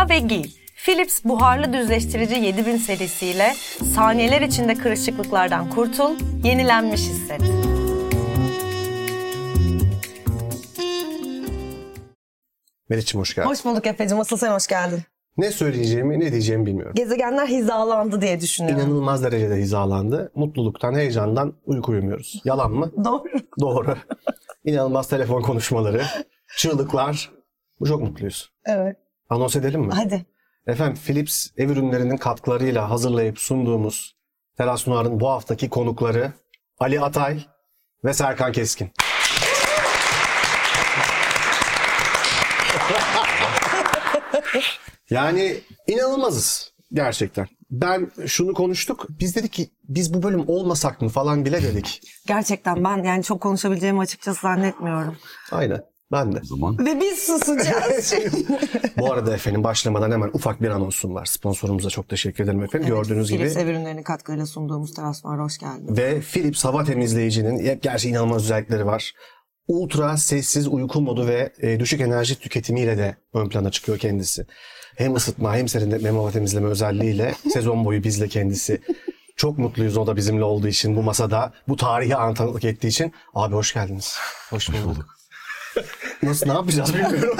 Boya ve giy. Philips buharlı düzleştirici 7000 serisiyle saniyeler içinde kırışıklıklardan kurtul, yenilenmiş hisset. Meriç'im hoş geldin. Hoş bulduk Efe'cim. Asıl sen hoş geldin. Ne söyleyeceğimi, ne diyeceğimi bilmiyorum. Gezegenler hizalandı diye düşünüyorum. İnanılmaz derecede hizalandı. Mutluluktan, heyecandan uyku uyumuyoruz. Yalan mı? Doğru. Doğru. İnanılmaz telefon konuşmaları, çığlıklar. Bu çok mutluyuz. Evet. Anons edelim mi? Hadi. Efendim, Philips ev ürünlerinin katkılarıyla hazırlayıp sunduğumuz Teras Noir'ın bu haftaki konukları Ali Atay ve Serkan Keskin. Yani inanılmazız gerçekten. Ben şunu konuştuk. Biz dedik ki biz bu bölüm olmasak mı falan bile dedik. Gerçekten ben yani çok konuşabileceğimi açıkçası zannetmiyorum. Aynen. Ben de. O zaman Ve biz susacağız. Bu arada efendim başlamadan hemen ufak bir anonsum var. Sponsorumuza çok teşekkür ederim efendim. Gördüğünüz Philips gibi. ev ürünlerinin katkılarıyla sunduğumuz Teras Noir'a hoş geldin. Ve Philips hava temizleyicinin gerçekten inanılmaz özellikleri var. Ultra sessiz uyku modu ve düşük enerji tüketimiyle de ön plana çıkıyor kendisi. Hem ısıtma hem serinletme hem hava temizleme özelliğiyle sezon boyu bizle kendisi. Çok mutluyuz o da bizimle olduğu için bu masada, bu tarihi an tanıklık ettiği için. Abi hoş geldiniz. hoş bulduk. Nasıl, ne yapacağız bilmiyorum.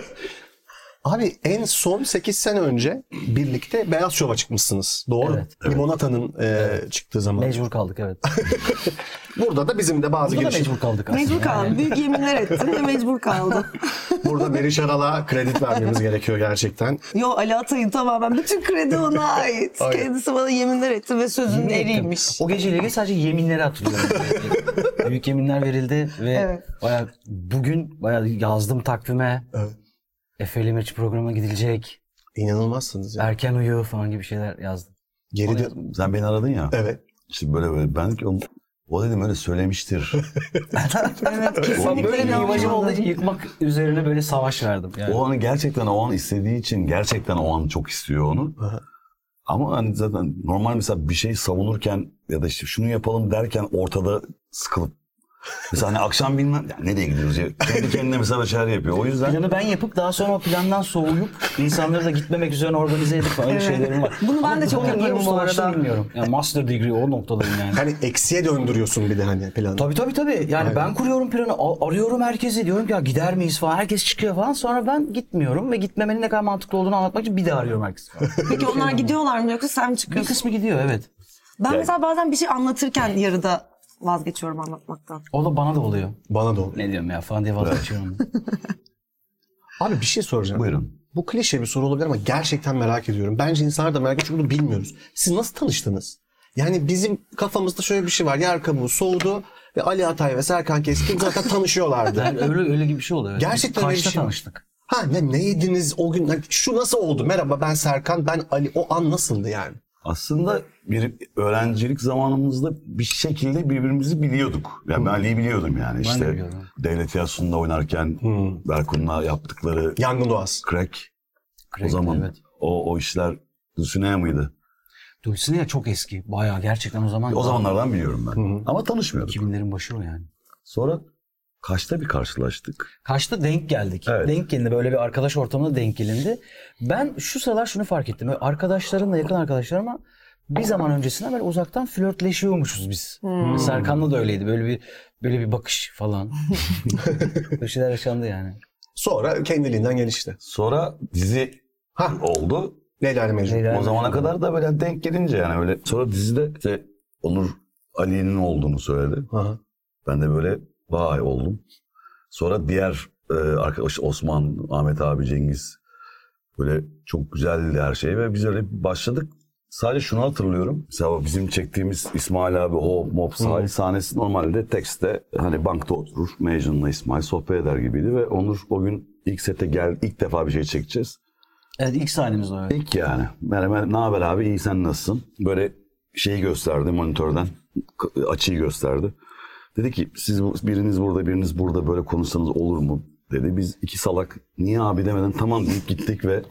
Abi en son 8 sene önce birlikte Beyaz Şov'a çıkmışsınız. Doğru. Evet. Limonata'nın çıktığı zaman. Mecbur kaldık evet. Burada da bizim de bazı Burada da girişim. mecbur kaldık aslında. Mecbur kaldım. Büyük yeminler ettim ve mecbur kaldım. Burada Meriç Aral'a kredi vermemiz gerekiyor gerçekten. Yo, Ali Atay'ın tamamen bütün kredi ona ait. Aynen. Kendisi bana yeminler etti ve sözünün Yemin ettim. eriymiş. O geceyle ilgili sadece yeminleri hatırlıyorum. Büyük yeminler verildi ve Evet. bayağı yazdım takvime. Evet. Efe'yle Meriç programına gidilecek. İnanılmazsınız ya. Erken uyu falan gibi şeyler yazdım. Geride... Sen beni aradın ya. Evet. İşte böyle ben dedim ki o dedim öyle söylemiştir. Evet, Ben kesinlikle böyle bir imajım olduğu için inanmadım. yıkmak üzerine böyle savaş verdim. Yani. O anı gerçekten o an istediği için gerçekten o an çok istiyor onu. Aha. Ama hani zaten normal mesela bir şey savunurken ya da işte şunu yapalım derken ortada sıkılıp mesela hani akşam bilmem ya nereye gidiyoruz ya kendi kendine mesela şeyler yapıyor. O yüzden Planı ben yapıp daha sonra o plandan soğuyup insanları da gitmemek üzerine organize edip öyle şeylerim var. Bunu ben de çok Ama niye yaparım bu ustalaştım arada. bilmiyorum. Yani master degree o noktadayım yani. Hani eksiye döndürüyorsun bir de hani planı. Tabii. Yani Aynen. ben kuruyorum planı, arıyorum herkesi, diyorum ki ya gider miyiz falan. Herkes çıkıyor falan. Sonra ben gitmiyorum ve gitmemenin ne kadar mantıklı olduğunu anlatmak için bir daha arıyorum herkesi falan. Peki onlar gidiyorlar mı yoksa sen mi Bir çıkıyorsun? kısmı gidiyor evet. Ben mesela bazen bir şey anlatırken yarıda vazgeçiyorum anlatmaktan. O da bana da oluyor. Bana da oluyor. Ne diyorum ya falan diye vazgeçiyorum. Abi bir şey soracağım. buyurun. Bu klişe bir soru olabilir ama gerçekten merak ediyorum. Bence insanlar da merak ediyor çünkü bunu bilmiyoruz. Siz nasıl tanıştınız? Yani bizim kafamızda şöyle bir şey var. Yer kabuğu soğudu ve Ali Atay ve Serkan Keskin zaten tanışıyorlardı. Yani öyle gibi bir şey oluyor. Gerçekten öyle bir Kaçta şey var. tanıştık? Ha ne yediniz o gün? Hani şu nasıl oldu? Merhaba ben Serkan, ben Ali. O an nasıldı yani? Aslında bir öğrencilik zamanımızda bir şekilde birbirimizi biliyorduk. Yani ben Ali'yi biliyordum yani. de İşte biliyordum. devlet tiyatrosunda oynarken Berkun'la yaptıkları Yangın doğası. crack. O zaman Evet. o işler Dulcinea mıydı? Dulcinea çok eski. Bayağı gerçekten o zaman. O zamanlardan biliyorum ben. Ama tanışmıyorduk. 2000'lerin başı o yani. Sonra kaçta bir karşılaştık? Kaçta denk geldik. Evet. Denk gelindi. Böyle bir arkadaş ortamında denk gelindi. Ben şu sıralar şunu fark ettim. Böyle arkadaşlarımla, yakın arkadaşlarıma bir zaman öncesinden böyle uzaktan flörtleşiyormuşuz biz. Serkan'la da öyleydi. Böyle bir bakış falan. Böyle şeyler yaşandı yani. Sonra kendiliğinden gelişti. Sonra dizi oldu. Leyla ile Mecnun. Leyla- O zamana kadar da böyle denk gelince yani öyle. Sonra dizide işte Onur Ali'nin olduğunu söyledi. Aha. Ben de böyle vay oldum. Sonra diğer arkadaş Osman, Ahmet abi, Cengiz böyle çok güzeldi her şey ve biz öyle başladık. Sadece şunu hatırlıyorum. Mesela bizim çektiğimiz İsmail abi o mob sahil sahnesi normalde tekste hani bankta oturur. Mecnun'la İsmail sohbet eder gibiydi ve Onur o gün ilk sete ilk defa bir şey çekeceğiz. Evet ilk sahnemiz o. Evet. İlk yani. Merhaba, ne haber abi? İyi, sen nasılsın? Böyle şeyi gösterdi monitörden. Açıyı gösterdi. Dedi ki siz biriniz burada böyle konuşsanız olur mu? Dedi. Biz iki salak niye abi demeden tamam deyip gittik ve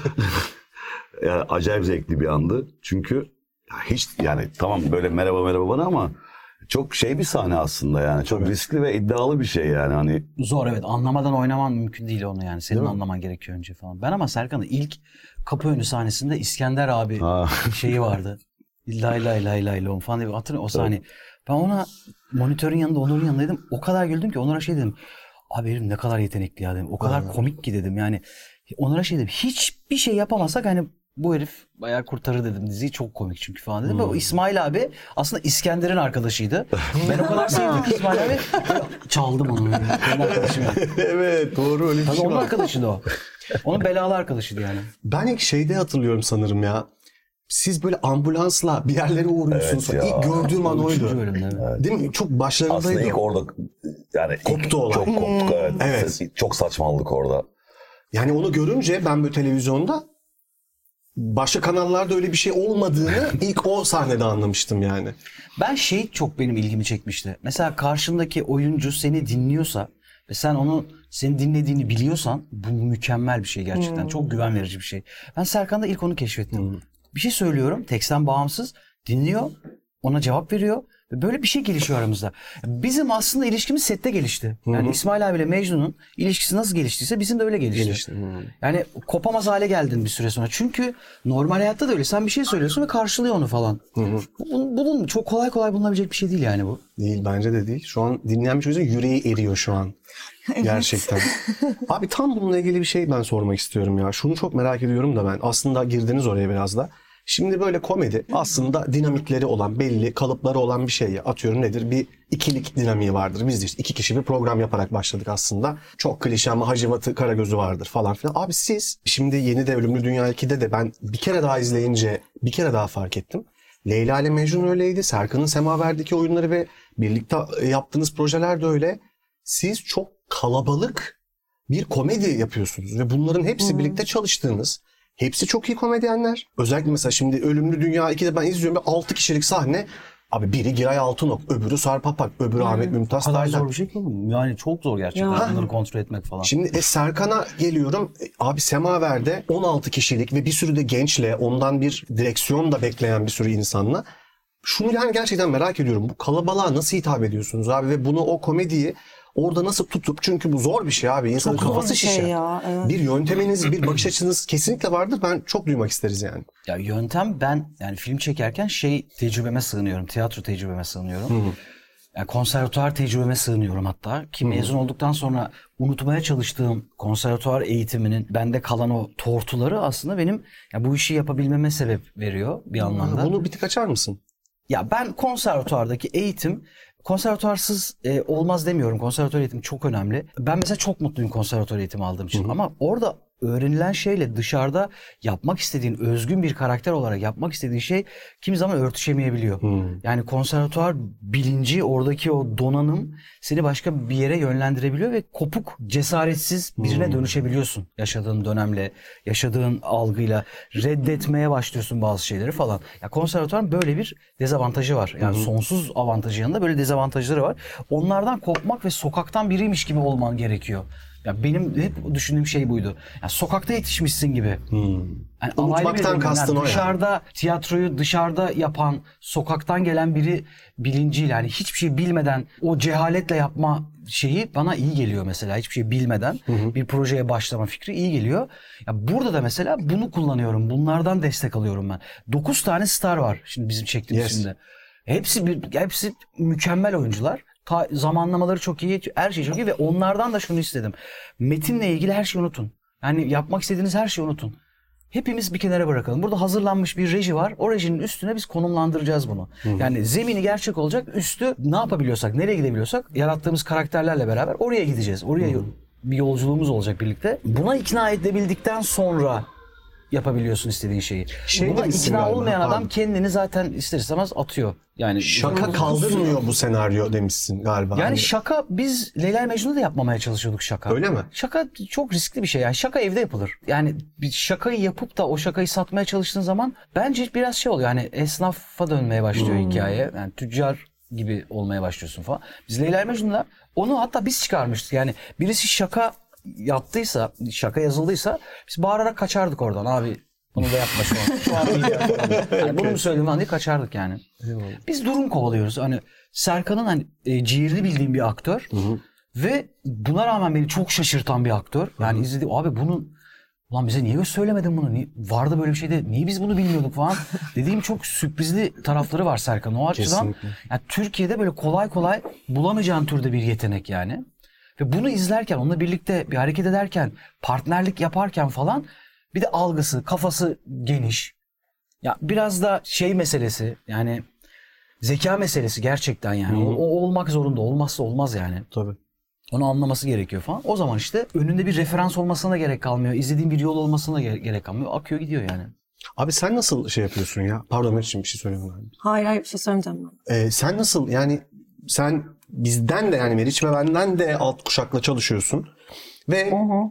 yani acayip zevkli bir andı. Çünkü hiç yani tamam böyle merhaba bana ama Çok şey bir sahne aslında yani. Çok riskli ve iddialı bir şey yani. Hani Zor, evet. Anlamadan oynaman mümkün değil onu yani. Senin Değil mi? anlaman gerekiyor önce falan. Ben ama Serkan'ın ilk kapı önü sahnesinde İskender abi Ha. şeyi vardı. Lay lay lay lay lom falan diye hatırlıyorum o sahne. Ben ona monitörün yanında, Onur'un yanındaydım. O kadar güldüm ki Onur'a şey dedim. Abi herif ne kadar yetenekli ya dedim. O kadar komik ki dedim. Yani Onur'a şey dedim. Hiçbir şey yapamasak hani bu herif bayağı kurtarır dedim diziyi. Çok komik çünkü falan dedim. Ve o İsmail abi aslında İskender'in arkadaşıydı. Ben o kadar sevdim ki İsmail abi. Çaldım onu. Benim arkadaşım yani. Evet, doğru, öyle bir Tabii şey onun var. arkadaşıydı o. Onun belalı arkadaşıydı yani. Ben ilk şeyde hatırlıyorum sanırım ya. Siz böyle ambulansla bir yerlere uğruyorsunuz. Evet ya. İlk gördüğüm an Üçüncü oydu. bölümde. Evet. Değil mi? Çok başlarındaydı. aslında ilk orada yani Koptu olay. Çok koptuk evet. Evet. Çok saçmaladık orada. Yani onu görünce ben böyle televizyonda başka kanallarda öyle bir şey olmadığını ilk o sahnede anlamıştım yani. Ben şey çok benim ilgimi çekmişti. Mesela karşındaki oyuncu seni dinliyorsa ve sen onu senin dinlediğini biliyorsan bu mükemmel bir şey gerçekten. Çok güven verici bir şey. Ben Serkan'da ilk onu keşfettim. Bir şey söylüyorum teksten bağımsız dinliyor, ona cevap veriyor ve böyle bir şey gelişiyor aramızda. Bizim aslında ilişkimiz sette gelişti. Yani İsmail abiyle Mecnun'un ilişkisi nasıl geliştiyse bizim de öyle gelişti. Yani kopamaz hale geldin bir süre sonra. Çünkü normal hayatta da öyle. Sen bir şey söylüyorsun ve karşılıyor onu falan. Bunun çok kolay kolay bulunabilecek bir şey değil yani bu. Değil, bence de değil. Şu an dinleyen bir çocuğun yüreği eriyor şu an. Gerçekten. Abi tam bununla ilgili bir şey ben sormak istiyorum ya. Şunu çok merak ediyorum da ben. Aslında girdiniz oraya biraz da. Şimdi böyle komedi aslında dinamikleri olan, belli kalıpları olan bir şey ya. Atıyorum nedir? Bir ikilik dinamiği vardır. Biz de işte 2 kişi bir program yaparak başladık aslında. Çok klişe ama Hacivat'ı, Karagöz'ü vardır falan filan. Abi siz şimdi Yeni de Ölümlü Dünya 2'de de ben bir kere daha izleyince bir kere daha fark ettim. Leyla ile Mecnun öyleydi. Serkan'ın Semaver'deki oyunları ve birlikte yaptığınız projeler de öyle. Siz çok kalabalık bir komedi yapıyorsunuz ve bunların hepsi birlikte çalıştığınız. Hepsi çok iyi komedyenler. Özellikle mesela şimdi Ölümlü Dünya 2'de ben izliyorum ve 6 kişilik sahne. Abi biri Giray Altınok, öbürü Sarp Apak, öbürü Ahmet Mümtaz O kadar Taylan. zor bir şey ki bu. Yani çok zor gerçekten bunları kontrol etmek falan. Şimdi Serkan'a geliyorum. Abi Semaver'de 16 kişilik ve bir sürü de gençle, ondan bir direksiyon da bekleyen bir sürü insanla. Şunu yani gerçekten merak ediyorum. Bu kalabalığa nasıl hitap ediyorsunuz abi ve bunu o komediyi orada nasıl tutup, çünkü bu zor bir şey abi. İnsanın Çok zor kafası bir şey şişer. ya, evet. Bir yönteminiz, bir bakış açınız kesinlikle vardır. Ben çok duymak isteriz yani. Ya yöntem ben yani film çekerken tecrübeme sığınıyorum. Tiyatro tecrübeme sığınıyorum. Yani konservatuar tecrübeme sığınıyorum hatta. Ki mezun olduktan sonra unutmaya çalıştığım konservatuar eğitiminin bende kalan o tortuları aslında benim ya bu işi yapabilmeme sebep veriyor bir anlamda. Bunu bir tık açar mısın? Ya ben konservatuardaki eğitim konservatuarsız olmaz demiyorum. Konservatuar eğitimi çok önemli. Ben mesela çok mutluyum konservatuar eğitimi aldığım için. Ama orada öğrenilen şeyle dışarıda yapmak istediğin, özgün bir karakter olarak yapmak istediğin şey kimi zaman örtüşemeyebiliyor. Yani konservatuar bilinci, oradaki o donanım seni başka bir yere yönlendirebiliyor ve kopuk, cesaretsiz birine dönüşebiliyorsun. Yaşadığın dönemle, yaşadığın algıyla reddetmeye başlıyorsun bazı şeyleri falan. Ya konservatuarın böyle bir dezavantajı var. Yani sonsuz avantajı yanında böyle dezavantajları var. Onlardan kopmak ve sokaktan biriymiş gibi olman gerekiyor. Ya benim hep düşündüğüm şey buydu. Yani sokakta yetişmişsin gibi. Yani Unutmaktan kastın o yani. dışarıda tiyatroyu dışarıda yapan, sokaktan gelen biri bilinciyle yani hiçbir şey bilmeden o cehaletle yapma şeyi bana iyi geliyor mesela. Hiçbir şey bilmeden bir projeye başlama fikri iyi geliyor. Ya burada da mesela bunu kullanıyorum. Bunlardan destek alıyorum ben. 9 tane star var şimdi bizim çektiğimiz filmde. Hepsi mükemmel oyuncular. Zamanlamaları çok iyi, her şey çok iyi ve onlardan da şunu istedim. Metinle ilgili her şeyi unutun. Yani yapmak istediğiniz her şeyi unutun. Hepimiz bir kenara bırakalım. Burada hazırlanmış bir reji var. O rejinin üstüne biz konumlandıracağız bunu. Yani zemini gerçek olacak. Üstü ne yapabiliyorsak, nereye gidebiliyorsak yarattığımız karakterlerle beraber oraya gideceğiz. Oraya bir yolculuğumuz olacak birlikte. Buna ikna edebildikten sonra yapabiliyorsun istediğin şeyi. Buna demişsin ikna galiba, olmayan adam pardon. kendini zaten ister istemez atıyor. Yani Şaka kaldırmıyor bu senaryo demişsin galiba. yani Hani şaka biz Leyla Mecnun'da da yapmamaya çalışıyorduk şaka. Öyle mi? Şaka çok riskli bir şey. Yani şaka evde yapılır. Yani bir şakayı yapıp da o şakayı satmaya çalıştığın zaman bence biraz şey oluyor. Yani esnafa dönmeye başlıyor hikaye. Yani tüccar gibi olmaya başlıyorsun falan. Biz Leyla Mecnun'da onu hatta biz çıkarmıştık. Yani birisi şaka yaptıysa, şaka yazıldıysa biz bağırarak kaçardık oradan abi. Bunu da yapma şu an. Şu an iyi yapma. Yani bunu mu söyledim lan diye kaçardık yani. Biz durum kovalıyoruz. Hani Serkan'ın hani ciğerini bildiğim bir aktör. Ve buna rağmen beni çok şaşırtan bir aktör. Yani izledim abi ulan bize niye söylemedin bunu? Vardı böyle bir şey de niye biz bunu bilmiyorduk falan. Dediğim çok sürprizli tarafları var Serkan. O açıdan yani Türkiye'de böyle kolay kolay bulamayacağın türde bir yetenek yani. Ve bunu izlerken, onunla birlikte bir hareket ederken, partnerlik yaparken falan bir de algısı, kafası geniş. Ya biraz da şey meselesi yani zeka meselesi gerçekten yani. O olmak zorunda. Olmazsa olmaz yani. Tabii. Onu anlaması gerekiyor falan. O zaman işte önünde bir referans olmasına da gerek kalmıyor. İzlediğin bir yol olmasına da gerek kalmıyor. Akıyor gidiyor yani. Abi sen nasıl şey yapıyorsun ya? Pardon Meriç'im bir şey söylüyorum. Hayır bir şey söylemeyeceğim ben. Sen nasıl yani sen bizden de yani Meriç ve benden de alt kuşakla çalışıyorsun. Ve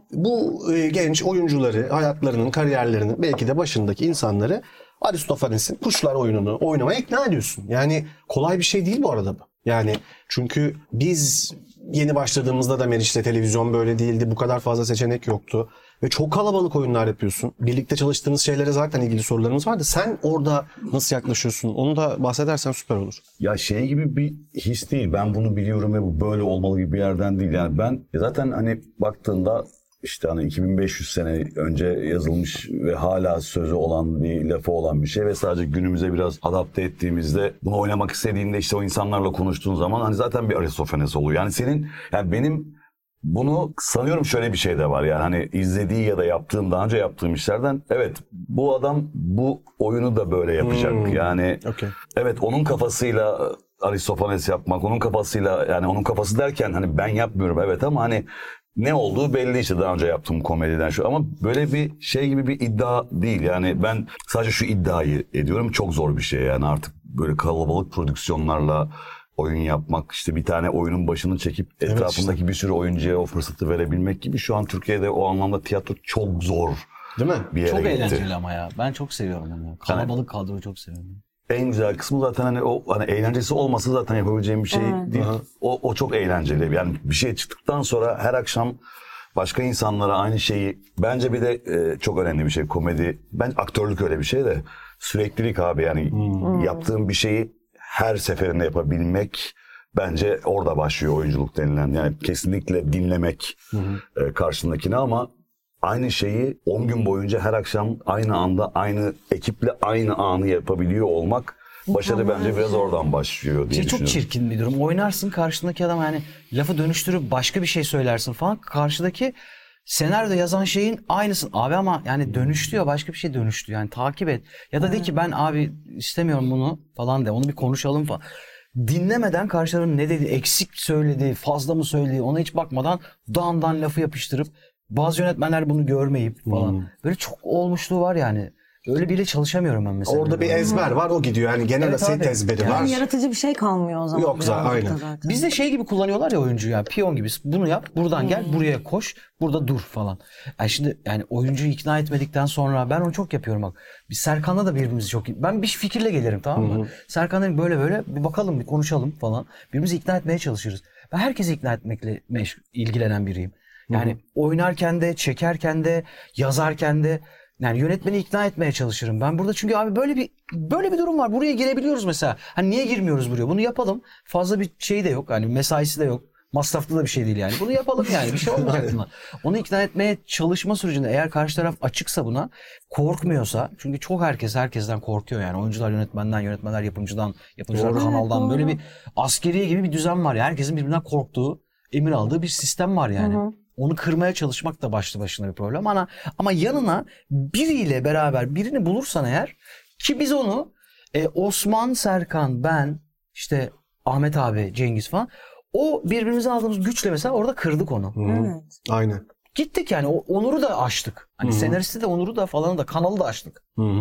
bu genç oyuncuları, hayatlarının, kariyerlerinin belki de başındaki insanları Aristofanes'in Kuşlar oyununu oynamaya ikna ediyorsun. Yani kolay bir şey değil bu arada bu. Yani çünkü biz yeni başladığımızda da Meriç'le televizyon böyle değildi. Bu kadar fazla seçenek yoktu. Ve çok kalabalık oyunlar yapıyorsun. Birlikte çalıştığınız şeylere zaten ilgili sorularımız vardı. Sen orada nasıl yaklaşıyorsun? Onu da bahsedersen süper olur. Ya şey gibi bir his değil. Ben bunu biliyorum ve bu böyle olmalı gibi bir yerden değil. Yani ben zaten hani baktığında işte hani 2500 sene önce yazılmış ve hala sözü olan bir lafı olan bir şey ve sadece günümüze biraz adapte ettiğimizde bunu oynamak istediğinde işte o insanlarla konuştuğun zaman hani zaten bir Aristofanes oluyor. Yani senin yani benim bunu sanıyorum şöyle bir şey de var yani hani izlediği ya da daha önce yaptığım işlerden evet bu adam bu oyunu da böyle yapacak. Yani evet onun kafasıyla Aristofanes yapmak, onun kafasıyla yani onun kafası derken hani ben yapmıyorum evet ama hani ne olduğu belli işte daha önce yaptığım komediden şu ama böyle bir şey gibi bir iddia değil yani ben sadece şu iddiayı ediyorum çok zor bir şey yani artık böyle kalabalık prodüksiyonlarla oyun yapmak işte bir tane oyunun başını çekip etrafındaki bir sürü oyuncuya o fırsatı verebilmek gibi şu an Türkiye'de o anlamda tiyatro çok zor. Değil mi? Bir yere çok gitti. Eğlenceli ama ya ben çok seviyorum onu. Kalabalık kadroyu çok seviyorum. En güzel kısmı zaten hani o hani eğlencesi olmasa zaten yapabileceğim bir şey değil. O çok eğlenceli. Yani bir şey çıktıktan sonra her akşam başka insanlara aynı şeyi bence bir de çok önemli bir şey komedi. Ben aktörlük öyle bir şey de süreklilik abi yani yaptığım bir şeyi her seferinde yapabilmek bence orada başlıyor oyunculuk denilen. Yani kesinlikle dinlemek karşındakini ama aynı şeyi 10 gün boyunca her akşam aynı anda aynı ekiple aynı anı yapabiliyor olmak başarı bence biraz oradan başlıyor diye düşünüyorum. Çok çirkin bir durum. Oynarsın karşındaki adam yani lafı dönüştürüp başka bir şey söylersin falan. Karşıdaki senaryoda yazan şeyin aynısın. Abi ama yani dönüştü ya başka bir şey dönüştü. Yani takip et. Ya da de ki ben abi istemiyorum bunu falan de. Onu bir konuşalım falan. Dinlemeden karşılarının ne dedi, eksik söyledi, fazla mı söyledi ona hiç bakmadan dağından lafı yapıştırıp bazı yönetmenler bunu görmeyip falan. Böyle çok olmuşluğu var yani. Öyle bile çalışamıyorum ben mesela. Orada bir ezber var o gidiyor. Yani genel set ezberi var. Yani yaratıcı bir şey kalmıyor o zaman. Yok zaten aynen. Bizde şey gibi kullanıyorlar ya oyuncu ya piyon gibi bunu yap buradan gel buraya koş burada dur falan. Yani şimdi yani oyuncuyu ikna etmedikten sonra ben onu çok yapıyorum bak. Biz Serkan'la da birbirimizi çok ben bir fikirle gelirim tamam mı? Serkan'la böyle bir bakalım bir konuşalım falan. Birbirimizi ikna etmeye çalışırız. Ben herkesi ikna etmekle ilgilenen biriyim. Yani oynarken de çekerken de yazarken de yani yönetmeni ikna etmeye çalışırım. Ben burada çünkü abi böyle bir durum var. Buraya girebiliyoruz mesela. Hani niye girmiyoruz buraya? Bunu yapalım. Fazla bir şey de yok. Hani mesaisi de yok. Masraflı da bir şey değil yani. Bunu yapalım yani. Bir şey olmayacak buna. Onu ikna etmeye çalışma sürecinde eğer karşı taraf açıksa buna, korkmuyorsa çünkü çok herkesten korkuyor yani. Oyuncular yönetmenden, yönetmenler yapımcılar kanaldan böyle bir askeriye gibi bir düzen var ya. Herkesin birbirinden korktuğu, emir aldığı bir sistem var yani. Onu kırmaya çalışmak da başlı başına bir problem. Ama yanına biriyle beraber birini bulursan eğer ki biz onu Osman, Serkan, ben, işte Ahmet abi, Cengiz falan o birbirimize aldığımız güçle mesela orada kırdık onu. Evet. Aynen. Gittik yani o onuru da aştık. Hani senaristi de onuru da falanı da kanalı da aştık.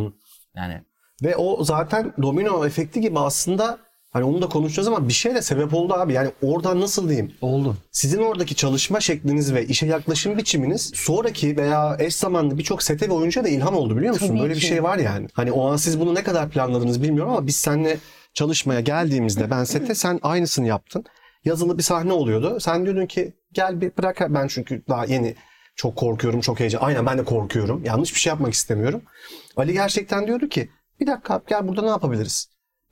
Yani. Ve o zaten domino efekti gibi aslında hani onu da konuşacağız ama bir şey de sebep oldu abi. Yani oradan nasıl diyeyim? Oldu. Sizin oradaki çalışma şekliniz ve işe yaklaşım biçiminiz sonraki veya eş zamanlı birçok sete ve oyuncuya da ilham oldu biliyor musun? Tabii Böyle ki. bir şey var yani. Hani o an siz bunu ne kadar planladınız bilmiyorum ama biz seninle çalışmaya geldiğimizde ben sete sen aynısını yaptın. Yazılı bir sahne oluyordu. Sen diyordun ki gel bir bırak ben çünkü daha yeni çok korkuyorum, çok heyecanlı. Aynen ben de korkuyorum. Yanlış bir şey yapmak istemiyorum. Ali gerçekten diyordu ki bir dakika gel burada ne yapabiliriz?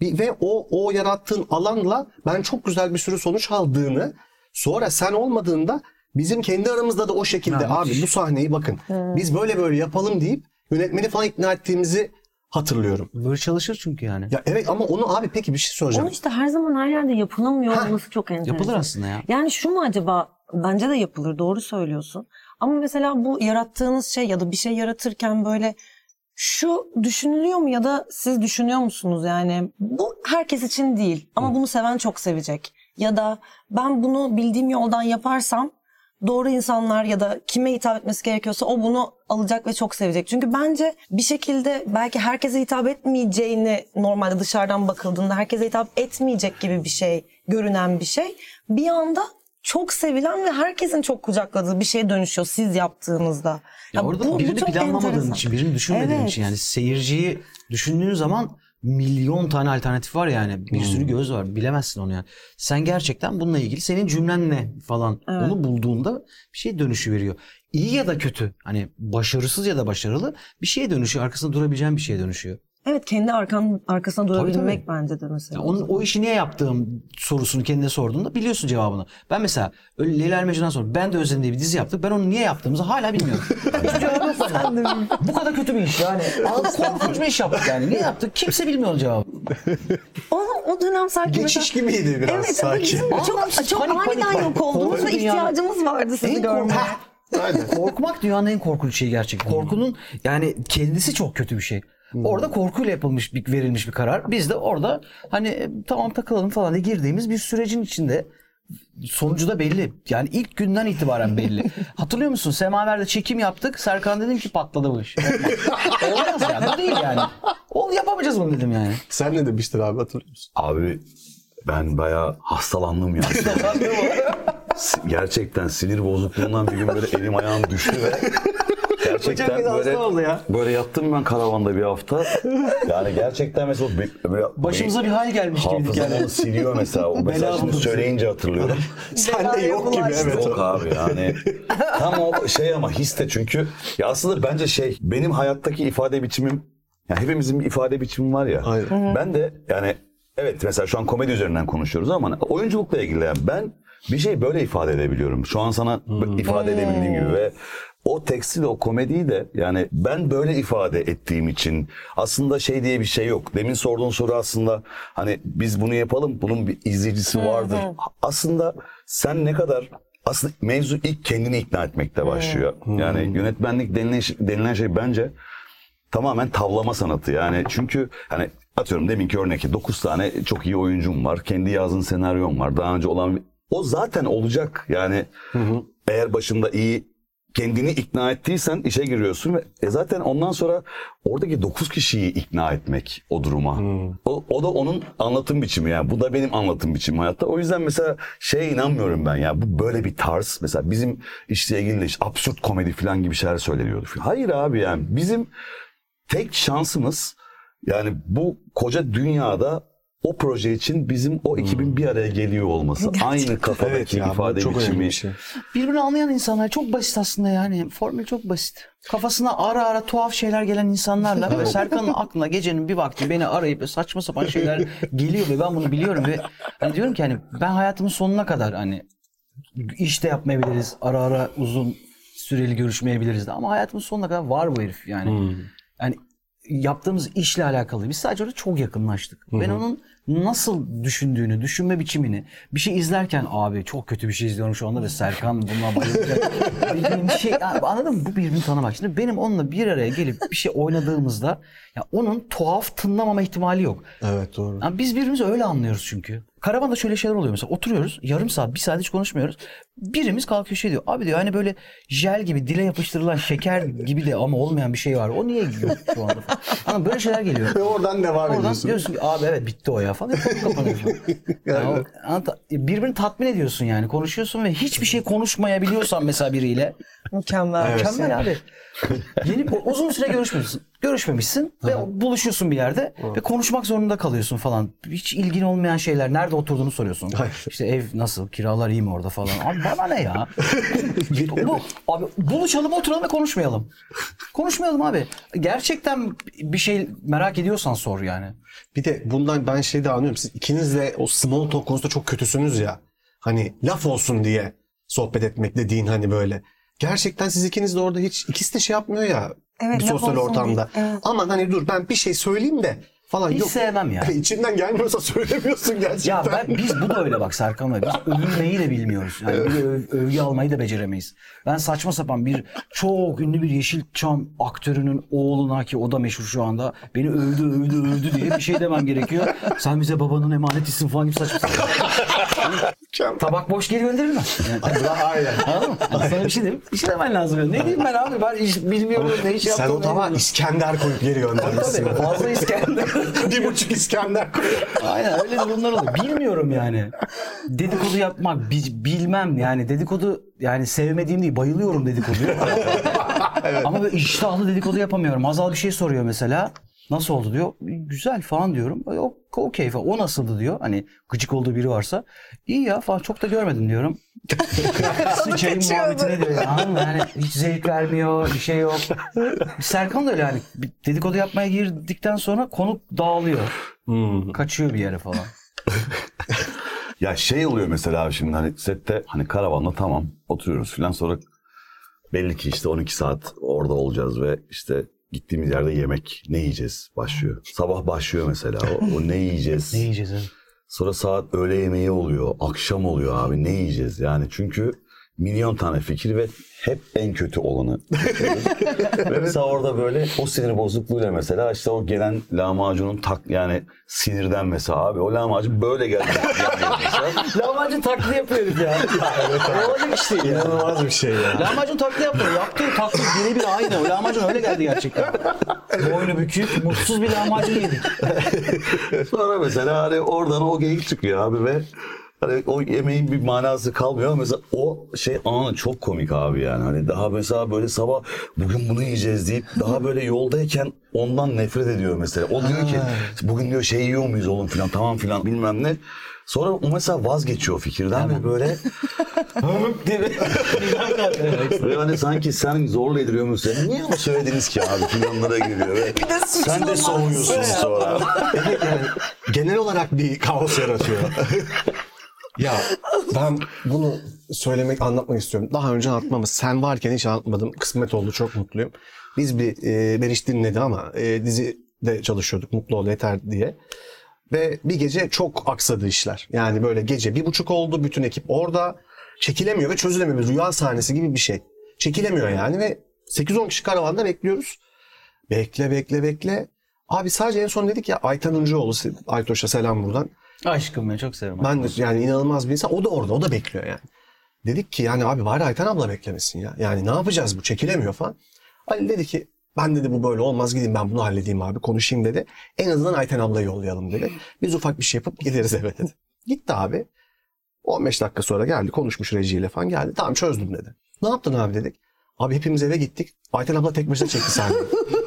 Ve o yarattığın alanla ben çok güzel bir sürü sonuç aldığını, sonra sen olmadığında bizim kendi aramızda da o şekilde abi bu sahneyi bakın biz böyle yapalım deyip yönetmeni falan ikna ettiğimizi hatırlıyorum. Böyle çalışır çünkü yani. Ya evet ama onu abi peki bir şey soracağım. Onu işte her zaman her yerde yapılamıyor olması çok enteresan. Yapılır aslında ya. Yani şu mu acaba, bence de yapılır, doğru söylüyorsun. Ama mesela bu yarattığınız şey ya da bir şey yaratırken böyle şu düşünülüyor mu ya da siz düşünüyor musunuz yani? Bu herkes için değil ama bunu seven çok sevecek. Ya da ben bunu bildiğim yoldan yaparsam doğru insanlar ya da kime hitap etmesi gerekiyorsa o bunu alacak ve çok sevecek. Çünkü bence bir şekilde belki herkese hitap etmeyeceğini, normalde dışarıdan bakıldığında herkese hitap etmeyecek gibi bir şey, görünen bir şey bir anda çok sevilen ve herkesin çok kucakladığı bir şeye dönüşüyor siz yaptığınızda. Ya orada birini çok planlamadığın enteresan. için, birini düşünmediğin Evet. için, yani seyirciyi düşündüğün zaman milyon tane alternatif var yani. Bir sürü göz var. Bilemezsin onu yani. Sen gerçekten bununla ilgili senin cümlen ne falan onu bulduğunda bir şey dönüşü veriyor. İyi ya da kötü, hani başarısız ya da başarılı bir şeye dönüşüyor. Arkasında durabileceğin bir şeye dönüşüyor. Evet, kendi arkasına durabilmek tabii. bence de mesela. Ya o işi niye yaptığım sorusunu kendine sorduğunda biliyorsun cevabını. Ben mesela öyle Leyla ile Mecnun'dan sonra Ben de Özledim diye bir dizi yaptık. Ben onu niye yaptığımızı hala bilmiyorum. Hiçbir cevabı yok bana. Bu kadar kötü bir iş yani. Korkunç bir iş yaptık yani. Niye yaptık? Kimse bilmiyor cevabı. O dönem sanki Geçiş mesela... gibiydi biraz Evet, sanki. bizim çok Panik. aniden yok olduğumuz ve Korku dünya- ihtiyacımız vardı sizi En görmeye. Aynen. Korkmak dünyanın en korkunç şeyi gerçekten. Korkunun yani kendisi çok kötü bir şey. Orada korkuyla verilmiş bir karar. Biz de orada hani tamam takılalım falan diye girdiğimiz bir sürecin içinde sonucu da belli. Yani ilk günden itibaren belli. Hatırlıyor musun? Semaver'de çekim yaptık. Serkan dedim ki patladı bu iş. Olmaz yani. Bu değil yani. Yapamayacağız bunu dedim yani. Sen ne demiştin abi hatırlıyor musun? Abi ben bayağı hastalandım yani. Gerçekten sinir bozukluğundan bir gün böyle elim ayağım düştü ve gerçekten Hocam bir de hasta oldu ya. böyle yattım ben karavanda bir hafta. Yani gerçekten mesela Başımıza bir hal gelmiş gibi. hafızam onu siliyor mesela. O mesela şimdi söyleyince hatırlıyorum. Sen de yok gibi evet. Yok abi yani. Tam o şey ama hisse çünkü ya aslında bence benim hayattaki ifade biçimim, yani hepimizin bir ifade biçimi var ya. Aynen. Ben de yani evet mesela şu an komedi üzerinden konuşuyoruz ama oyunculukla ilgili yani ben bir şey böyle ifade edebiliyorum. Şu an sana ifade edebildiğim gibi ve o teksti de o komediyi de yani ben böyle ifade ettiğim için aslında diye bir şey yok. Demin sorduğun soru aslında hani biz bunu yapalım, bunun bir izleyicisi vardır. Aslında sen ne kadar aslında mevzu ilk kendini ikna etmekte başlıyor. Yani yönetmenlik denilen şey bence tamamen tavlama sanatı. Yani çünkü hani atıyorum deminki örnek 9 tane çok iyi oyuncum var. Kendi yazdığın senaryom var. Daha önce olan o zaten olacak. Yani eğer başında iyi kendini ikna ettiysen işe giriyorsun ve zaten ondan sonra oradaki 9 kişiyi ikna etmek o duruma. O da onun anlatım biçimi yani. Bu da benim anlatım biçimim hayatta. O yüzden mesela inanmıyorum ben ya. Bu böyle bir tarz. Mesela bizim işle ilgili de absürt komedi falan gibi şeyler söyleniyordu. Hayır abi yani bizim tek şansımız yani bu koca dünyada o proje için bizim o ekibin bir araya geliyor olması. Gerçekten. Aynı kafadaki Evet ya, bu ifade çok önemli biçimi. bir şey. Birbirini anlayan insanlar çok basit aslında yani. Formül çok basit. Kafasına ara ara tuhaf şeyler gelen insanlarla ve Serkan'ın aklına gecenin bir vakti beni arayıp saçma sapan şeyler geliyor ve ben bunu biliyorum ve hani diyorum ki hani ben hayatımın sonuna kadar hani iş de yapmayabiliriz. Ara ara uzun süreli görüşmeyebiliriz de ama hayatımın sonuna kadar var bu herif yani. Yani yaptığımız işle alakalı. Biz sadece orada çok yakınlaştık. Ben onun nasıl düşündüğünü, düşünme biçimini bir şey izlerken abi çok kötü bir şey izliyorum şu anda ve Serkan buna bayılacak dediğim şey anladın mı? Bu birbirini tanımak. Şimdi benim onunla bir araya gelip bir şey oynadığımızda ya onun tuhaf tınlamama ihtimali yok. Evet doğru. Yani biz birbirimizi öyle anlıyoruz çünkü. Karavanda şöyle şeyler oluyor mesela oturuyoruz yarım saat bir saat hiç konuşmuyoruz. Birimiz kalkıyor diyor abi diyor hani böyle jel gibi dile yapıştırılan şeker gibi de ama olmayan bir şey var. O niye yok şu anda? Ama böyle şeyler geliyor. Ve oradan devam Oradan ediyorsun. diyorsun ki abi evet bitti o ya falan. Kapanıyor falan. Yani birbirini tatmin ediyorsun yani. Konuşuyorsun ve hiçbir şey konuşmayabiliyorsan mesela biriyle. Mükemmel. Mükemmel abi. Uzun süre görüşmüyorsun. görüşmemişsin ve buluşuyorsun bir yerde ve konuşmak zorunda kalıyorsun falan. Hiç ilgin olmayan şeyler. Nerede oturduğunu soruyorsun. İşte ev nasıl, kiralar iyi mi orada falan. Abi bana ne ya? Abi buluşalım, oturalım ve konuşmayalım. Konuşmayalım abi. Gerçekten bir şey merak ediyorsan sor yani. Bir de bundan ben şey de anlıyorum. Siz ikiniz de o small talk konusunda çok kötüsünüz ya. Hani laf olsun diye sohbet etmek dediğin hani böyle. Gerçekten siz ikiniz de orada ikisi de şey yapmıyor ya. Evet, bir laf sosyal olsun ortamda. diye, evet. Aman hani dur ben bir şey söyleyeyim de falan. Hiç Yok. sevmem ya. İçinden gelmiyorsa söylemiyorsun gerçekten. Ya biz bu da öyle bak Serkan Bey. Biz övünmeyi de bilmiyoruz. Yani bir de övgü almayı da beceremeyiz. Ben saçma sapan bir çok ünlü bir Yeşilçam aktörünün oğluna ki o da meşhur şu anda beni övdü diye bir şey demem gerekiyor. Sen bize babanın emanetisin falan gibi saçma sapan. Yani, tabak boş geri gönderilmez. Yani, Aynen. anladın mı? Yani sana bir şey diyeyim. Bir şey demen lazım. Yani. Ne diyeyim ben abi? Ben hiç bilmiyorum ne iş yaptım. Sen o tabağa İskender koyup geri göndermişsin. Tabii fazla İskender. 1,5 İskender koyup. Aynen öyle durumlar oluyor. Bilmiyorum yani. Dedikodu yapmak bilmem yani dedikodu yani sevmediğim değil bayılıyorum dedikoduya. Evet. Ama böyle iştahlı dedikodu yapamıyorum. Hazal bir şey soruyor mesela. Nasıl oldu diyor. Güzel falan diyorum. Okey falan. O nasıldı diyor. Hani gıcık olduğu biri varsa. İyi ya falan çok da görmedim diyorum. Sıçayım muhabbetine diyor ya. Yani hiç zevk vermiyor. Bir şey yok. Serkan da öyle yani. Dedikodu yapmaya girdikten sonra konu dağılıyor. Kaçıyor bir yere falan. Ya şey oluyor mesela abi şimdi hani sette hani karavanla tamam oturuyoruz filan sonra belli ki işte 12 saat orada olacağız ve işte gittiğimiz yerde yemek ne yiyeceğiz başlıyor. Sabah başlıyor mesela o ne yiyeceğiz. Ne yiyeceğiz abi? Sonra saat öğle yemeği oluyor, akşam oluyor abi ne yiyeceğiz yani çünkü milyon tane fikir ve hep en kötü olanı. Ve mesela orada böyle o sinir bozukluğuyla mesela işte o gelen lahmacunun yani sinirden mesela abi o lahmacun böyle geldi. Lahmacun taklidi yapıyor herif ya. Ne olacak işte ya. İnanılmaz bir şey ya. Lahmacun taklidi yapıyor. Yaptığı taklit birebir aynı. O lahmacun öyle geldi gerçekten. Boynu bükük, mutsuz bir lahmacun yedik. Sonra mesela hani oradan o geyik çıkıyor abi ve hani o yemeğin bir manası kalmıyor. Mesela o şey anı çok komik abi yani. Hani daha mesela böyle sabah bugün bunu yiyeceğiz deyip daha böyle yoldayken ondan nefret ediyor mesela. O diyor ki bugün diyor şey yiyor muyuz oğlum filan tamam filan bilmem ne. Sonra o mesela vazgeçiyor fikirden ve böyle ve hani sanki sen zorla ediliyormuşsun. Niye onu söylediniz ki abi filanlara giriyor ve sen de soğuyorsun sonra. Evet yani genel olarak bir kaos yaratıyor. Ya ben bunu anlatmak istiyorum. Daha önce anlatmamız. Sen varken hiç anlatmadım. Kısmet oldu. Çok mutluyum. Biz Meriç dinledi ama dizide çalışıyorduk. Mutlu ol yeter diye. Ve bir gece çok aksadı işler. Yani böyle gece 1:30 oldu. Bütün ekip orada. Çekilemiyor ve çözülemiyor. Bir rüya sahnesi gibi bir şey. Çekilemiyor yani ve 8-10 kişi karavanda bekliyoruz. Bekle. Abi sadece en son dedik ya Aytan Uncuoğlu, Aytoş'a selam buradan. Aşkım ben çok severim. Ben de yani inanılmaz bir insan. O da orada. O da bekliyor yani. Dedik ki yani abi bari Ayten abla beklemesin ya. Yani ne yapacağız bu? Çekilemiyor falan. Ali dedi ki ben dedi bu böyle olmaz gideyim ben bunu halledeyim abi konuşayım dedi. En azından Ayten ablayı yollayalım dedi. Biz ufak bir şey yapıp gideriz eve dedi. Gitti abi. 15 dakika sonra geldi konuşmuş rejiyle falan geldi. Tamam çözdüm dedi. Ne yaptın abi dedik. Abi hepimiz eve gittik. Ayten abla tek başına çekti sahneyi.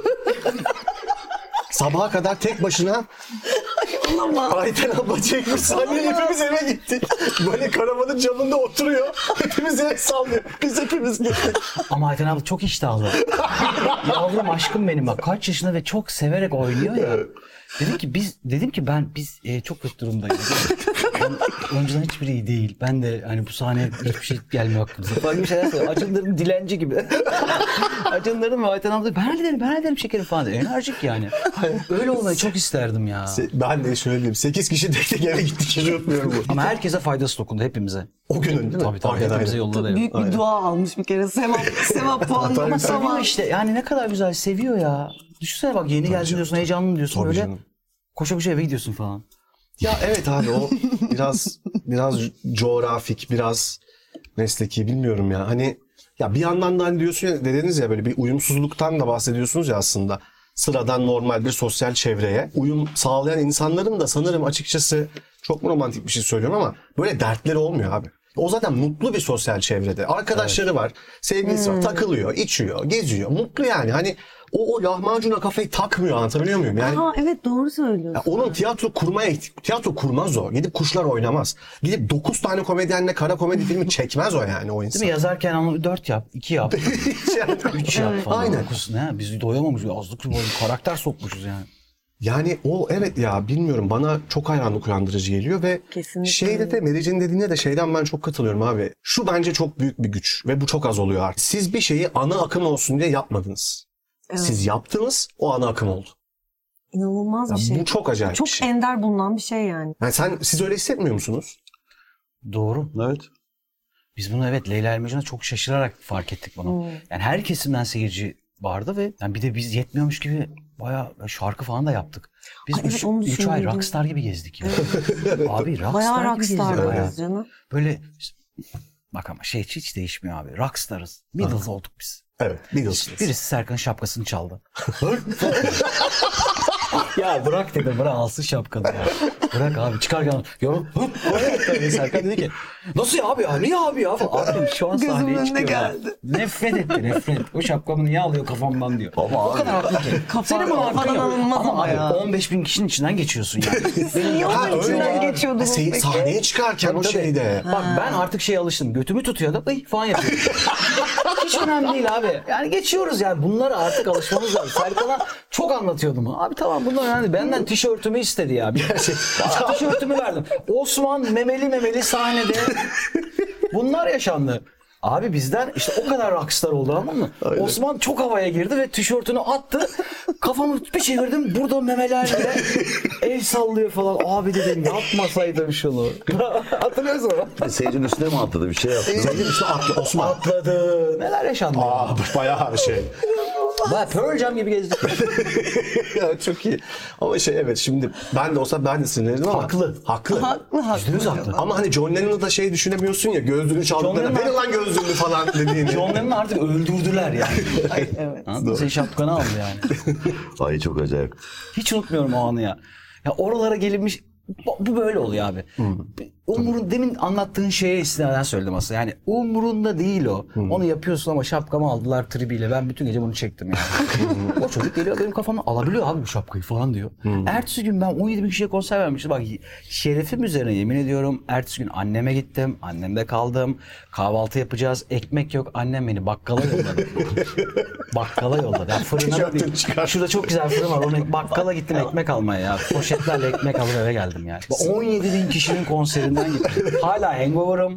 Sabaha kadar tek başına Ayten abla çekmiş sahneyi hepimiz eve gittik. Böyle karavanın camında oturuyor. Hepimiz el sallıyor. Biz hepimiz gittik. Ama Ayten abla çok iştahlı. Yavrum aşkım benim bak kaç yaşında ve çok severek oynuyor ya. Dedim ki biz çok kötü durumdayız. Önceden hiçbiri iyi değil. Ben de hani bu sahneye hiçbir şey gelmiyor aklımıza. Falan bir şeyler söylüyor. Acınlarım dilenci gibi. Acınlarım ve Ayten abla ben hallederim şekerim falan. Enerjik yani. Öyle olmayı çok isterdim ya. Ben de şöyle diyeyim. 8 kişi tek eve gittik. Hiç unutmuyorum bu. Ama herkese faydası dokundu hepimize. O günün değil mi? Tabii hepimize yolladı. Büyük bir dua almış bir kere. Sevap puanı. Ama seviyor işte. Yani ne kadar güzel seviyor ya. Düşünsene bak yeni geldin diyorsun, heyecanlı diyorsun Tabii böyle. Canım. Koşa eve gidiyorsun falan. Ya evet abi o biraz coğrafik, biraz mesleki bilmiyorum ya. Hani ya bir yandan da hani diyorsun ya dediniz ya böyle bir uyumsuzluktan da bahsediyorsunuz ya aslında. Sıradan normal bir sosyal çevreye uyum sağlayan insanların da sanırım açıkçası çok mu romantik bir şey söylüyorum ama böyle dertleri olmuyor abi. O zaten mutlu bir sosyal çevrede. Arkadaşları var, sevgilisi var, takılıyor, içiyor, geziyor. Mutlu yani. Hani o lahmacuna kafayı takmıyor, anlatabiliyor muyum? Yani Evet doğru söylüyorsun. onun tiyatro kurmaz o. Gidip kuşlar oynamaz. Gidip 9 tane komedyenle kara komedi filmi çekmez o yani o insan. Değil mi? Yazarken onu 4 yap, 2 yap, 3 yap falan. Aynen. 9 ne? Biz doyamamışız. Azlık boyu karakter sokmuşuz yani. Yani o evet ya bilmiyorum bana çok hayranlık uyandırıcı geliyor ve Kesinlikle. şeyde de Meriç'in dediğine de şeyden ben çok katılıyorum abi. Şu bence çok büyük bir güç ve bu çok az oluyor artık. Siz bir şeyi ana akım olsun diye yapmadınız. Evet. Siz yaptınız o ana akım oldu. İnanılmaz Ya bir şey. bu çok acayip Çok bir şey. ender bulunan bir şey yani. Yani siz öyle hissetmiyor musunuz? Doğru. Evet. Biz bunu evet Leyla Ermeci'ne çok şaşırarak fark ettik bunu. Yani her kesimden seyirci vardı ve yani bir de biz yetmiyormuş gibi bayağı şarkı falan da yaptık. Biz Ay evet, onu 3 ay düşünüyordum. rockstar gibi gezdik ya. Abi rockstar Bayağı gibi gezdik. rockstar'ız canım. Böyle bak ama şey hiç değişmiyor abi. Rockstar'ız. Beatles olduk biz. Evet. Beatles'ınız. Birisi Serkan'ın şapkasını çaldı. Ya bırak dedim, bırak alsın şapkanı ya. Bırak abi çıkarken yorum. Serkan dedi ki nasıl ya abi ya, niye abi ya falan. Abi şu an Gözümün sahneye önüne çıkıyor ya. geldi. Nefret etti nefret. O şapkamı niye alıyor kafamdan diyor. Ama o kadar haklı ki. Senin bu hakkın falan yok. alınmaz Ama ama abi ya. 15 bin kişinin içinden geçiyorsun yani. Niye Ha, onun öyle içinden ya. geçiyordunuz peki? Sahneye çıkarken o Tabii. şeyde. Bak ben artık alıştım. Götümü tutuyor da falan yapıyorum. Hiç önemli değil abi. Yani geçiyoruz yani. Bunlara artık alışmamız lazım. Serkan'a çok anlatıyordum. Abi tamam bunlar önemli. Benden tişörtümü istedi ya. Tişörtümü verdim. Osman memeli sahnede. Bunlar yaşandı. Abi bizden işte o kadar rockstar oldu, anladın mı? Aynen. Osman çok havaya girdi ve tişörtünü attı. Kafamı bir çevirdim. Burada memelerle el sallıyor falan. Abi dedim yapmasaydım şunu. Hatırlıyorsun mu? Seyircinin üstüne mi atladı, bir şey yaptı? Senin işte Osman. Atladı. Neler yaşandı? Aa bayağı bir şey. Bayağı Pearl Jam gibi gezdik. Ya çok iyi. Ama evet şimdi ben de olsa ben de sinirlendim ama. Haklı. Haklı. %100 haklı. Ama hani John Lennon'da da düşünemiyorsun ya gözlüğünü çaldıklarında John Lennon- verin lan gözlüğünü falan dediğini. John Lennon'ı artık öldürdüler yani. Evet. Anladın mı? Senin şapkanı aldı yani. Ay çok acayip. Hiç unutmuyorum o anı ya. Ya oralara gelinmiş, bu böyle oluyor abi. Demin anlattığın şeye istinaden söyledim aslında. Yani umurunda değil o. Onu yapıyorsun ama şapkamı aldılar tribiyle. Ben bütün gece bunu çektim yani. O çocuk geliyor benim kafamdan alabiliyor abi bu şapkayı falan diyor. Ertesi gün ben 17 bin kişiye konser vermiştim. Bak şerefim üzerine yemin ediyorum. Ertesi gün anneme gittim. Annemde kaldım. Kahvaltı yapacağız. Ekmek yok. Annem beni bakkala yolladı. Bakkala yolladı. Yani fırına değil. Şurada çok güzel fırın var. Onu bakkala gittim ekmek almaya ya. Poşetlerle ekmek alıp eve geldim yani. 17 bin kişinin konserinden gittim. Hala hangover'ım.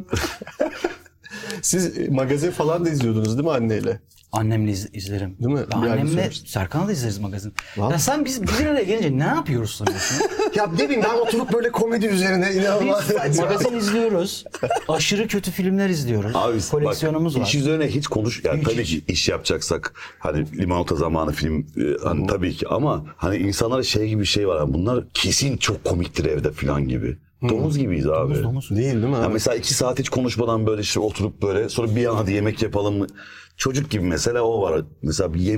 Siz magazin falan da izliyordunuz değil mi anneyle? Annemle izlerim. Değil mi? Ben Bir yerde annemle söylemiştin. Serkan'la da izleriz magazin. Vallahi. Ya sen biz bir araya gelince ne yapıyoruz sanıyorsun? Ya ne bileyim ben oturup böyle komedi üzerine inanılmaz. Biz magazin izliyoruz. Aşırı kötü filmler izliyoruz. Abi Koleksiyonumuz bak, var. iş üzerine hiç konuş. Yani Hiç, tabii hiç. ki iş yapacaksak hani limonata zamanı film hani tabii ki ama hani insanlara şey gibi bir şey var. Hani bunlar kesin çok komiktir evde falan gibi. Domuz gibiyiz abi. Domuz. Değil mi Ya abi? mesela 2 saat hiç konuşmadan böyle işte oturup böyle sonra bir an hadi yemek yapalım mı? Çocuk gibi mesela o var. Mesela bir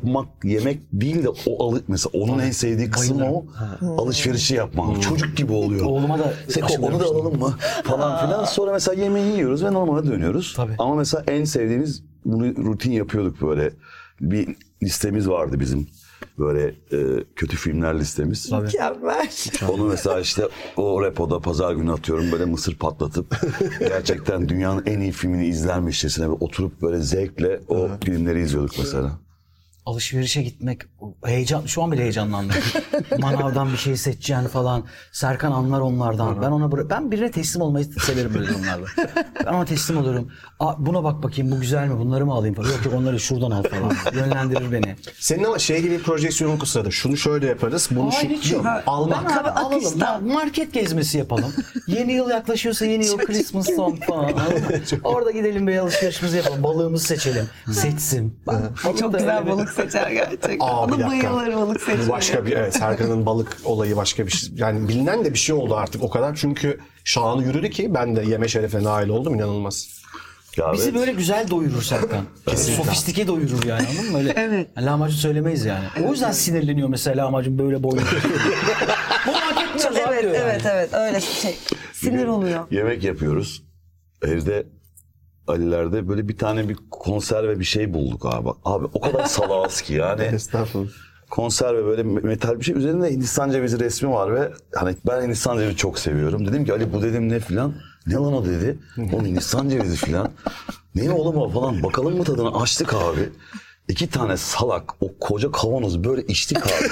yemek değil de mesela onun en sevdiği kısım o. Alışverişi yapmak. Çocuk gibi oluyor. Oğluma da Seko onu da alalım mı? Falan filan. Sonra mesela yemeği yiyoruz ve normale dönüyoruz. Tabii. Ama mesela en sevdiğimiz bunu rutin yapıyorduk böyle. Bir listemiz vardı bizim. Böyle kötü filmler listemiz. Mükemmel. Onu mesela işte o repoda pazar günü atıyorum böyle mısır patlatıp gerçekten dünyanın en iyi filmini izlermişçesine ve oturup böyle zevkle o filmleri izliyorduk mesela. Alışverişe gitmek, heyecan, şu an bile heyecanlandım. Manavdan bir şey seçeceğini falan. Serkan anlar onlardan. Ben birine teslim olmayı severim böyle durumlarda. Ben ona teslim olurum. Buna bak bakayım bu güzel mi? Bunları mı alayım falan. Yok onları şuradan al falan. Yönlendirir beni. Senin ama gibi bir projeksiyonun kısadı. Şunu şöyle yaparız. Bunu Hayır, hiç yok. almak. Ben abi alalım. Ya, market gezmesi yapalım. Yeni yıl yaklaşıyorsa yeni yıl Christmas song falan. anladın mı? Orada gidelim bir alışverişimizi yapalım. Balığımızı seçelim. Seçsin. Çok güzel balık seçer gerçekten. Aa, bir Ona dakika. bayılır balık seçmeye. Bu başka bir Serkan'ın balık olayı başka bir şey. Yani bilinen de bir şey oldu artık o kadar. Çünkü şanı yürüdü ki ben de yeme şerefine nail oldum inanılmaz. Ya Bizi evet. böyle güzel doyurur Serkan. Sofistike doyurur yani, anladın mı? Öyle Evet. lahmacun söylemeyiz yani. O yüzden sinirleniyor mesela lahmacun böyle boyuyor. Bunu hak etmiyoruz abi diyor yani. Evet öyle sinir oluyor. Yemek yapıyoruz. evde Ali'lerde böyle bir tane bir konserve bir şey bulduk abi. Bak, abi o kadar salağız ki yani. Estağfurullah. Konserve böyle metal bir şey. Üzerinde Hindistan cevizi resmi var ve hani ben Hindistan cevizi çok seviyorum. Dedim ki Ali bu dedim ne filan. Ne lan o dedi. Oğlum Hindistan cevizi filan. Ne oğlum o falan. Bakalım mı tadına, açtık abi. 2 tane salak o koca kavanoz böyle içtik abi.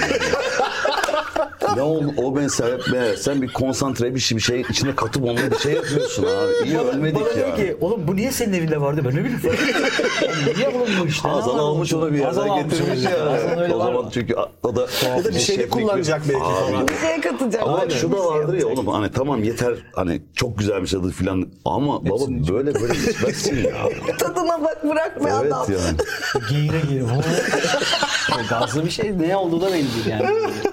Ne oldu o mesela sen bir konsantre bir şey içine katıp onu bir şey yapıyorsun abi. İyi ölmedik Bana ya. ki oğlum bu niye senin evinde vardı ben ne bileyim. Niye oğlum bu işte? Hasan almış onu bir Hasan yerden almış getirmiş onu. ya. Hasan öyle O var zaman mı? çünkü o da Ya da bir şeyde kullanacak belki falan. Bir şey katacak. Ama Aynen. şu da vardır ya oğlum hani tamam yeter hani çok güzel bir tadı falan ama baba böyle içmezsin ya. Tadına bak, bırakma Evet adam. yani. Geğire. Gazlı bir şey ne olduğu da belli değil yani.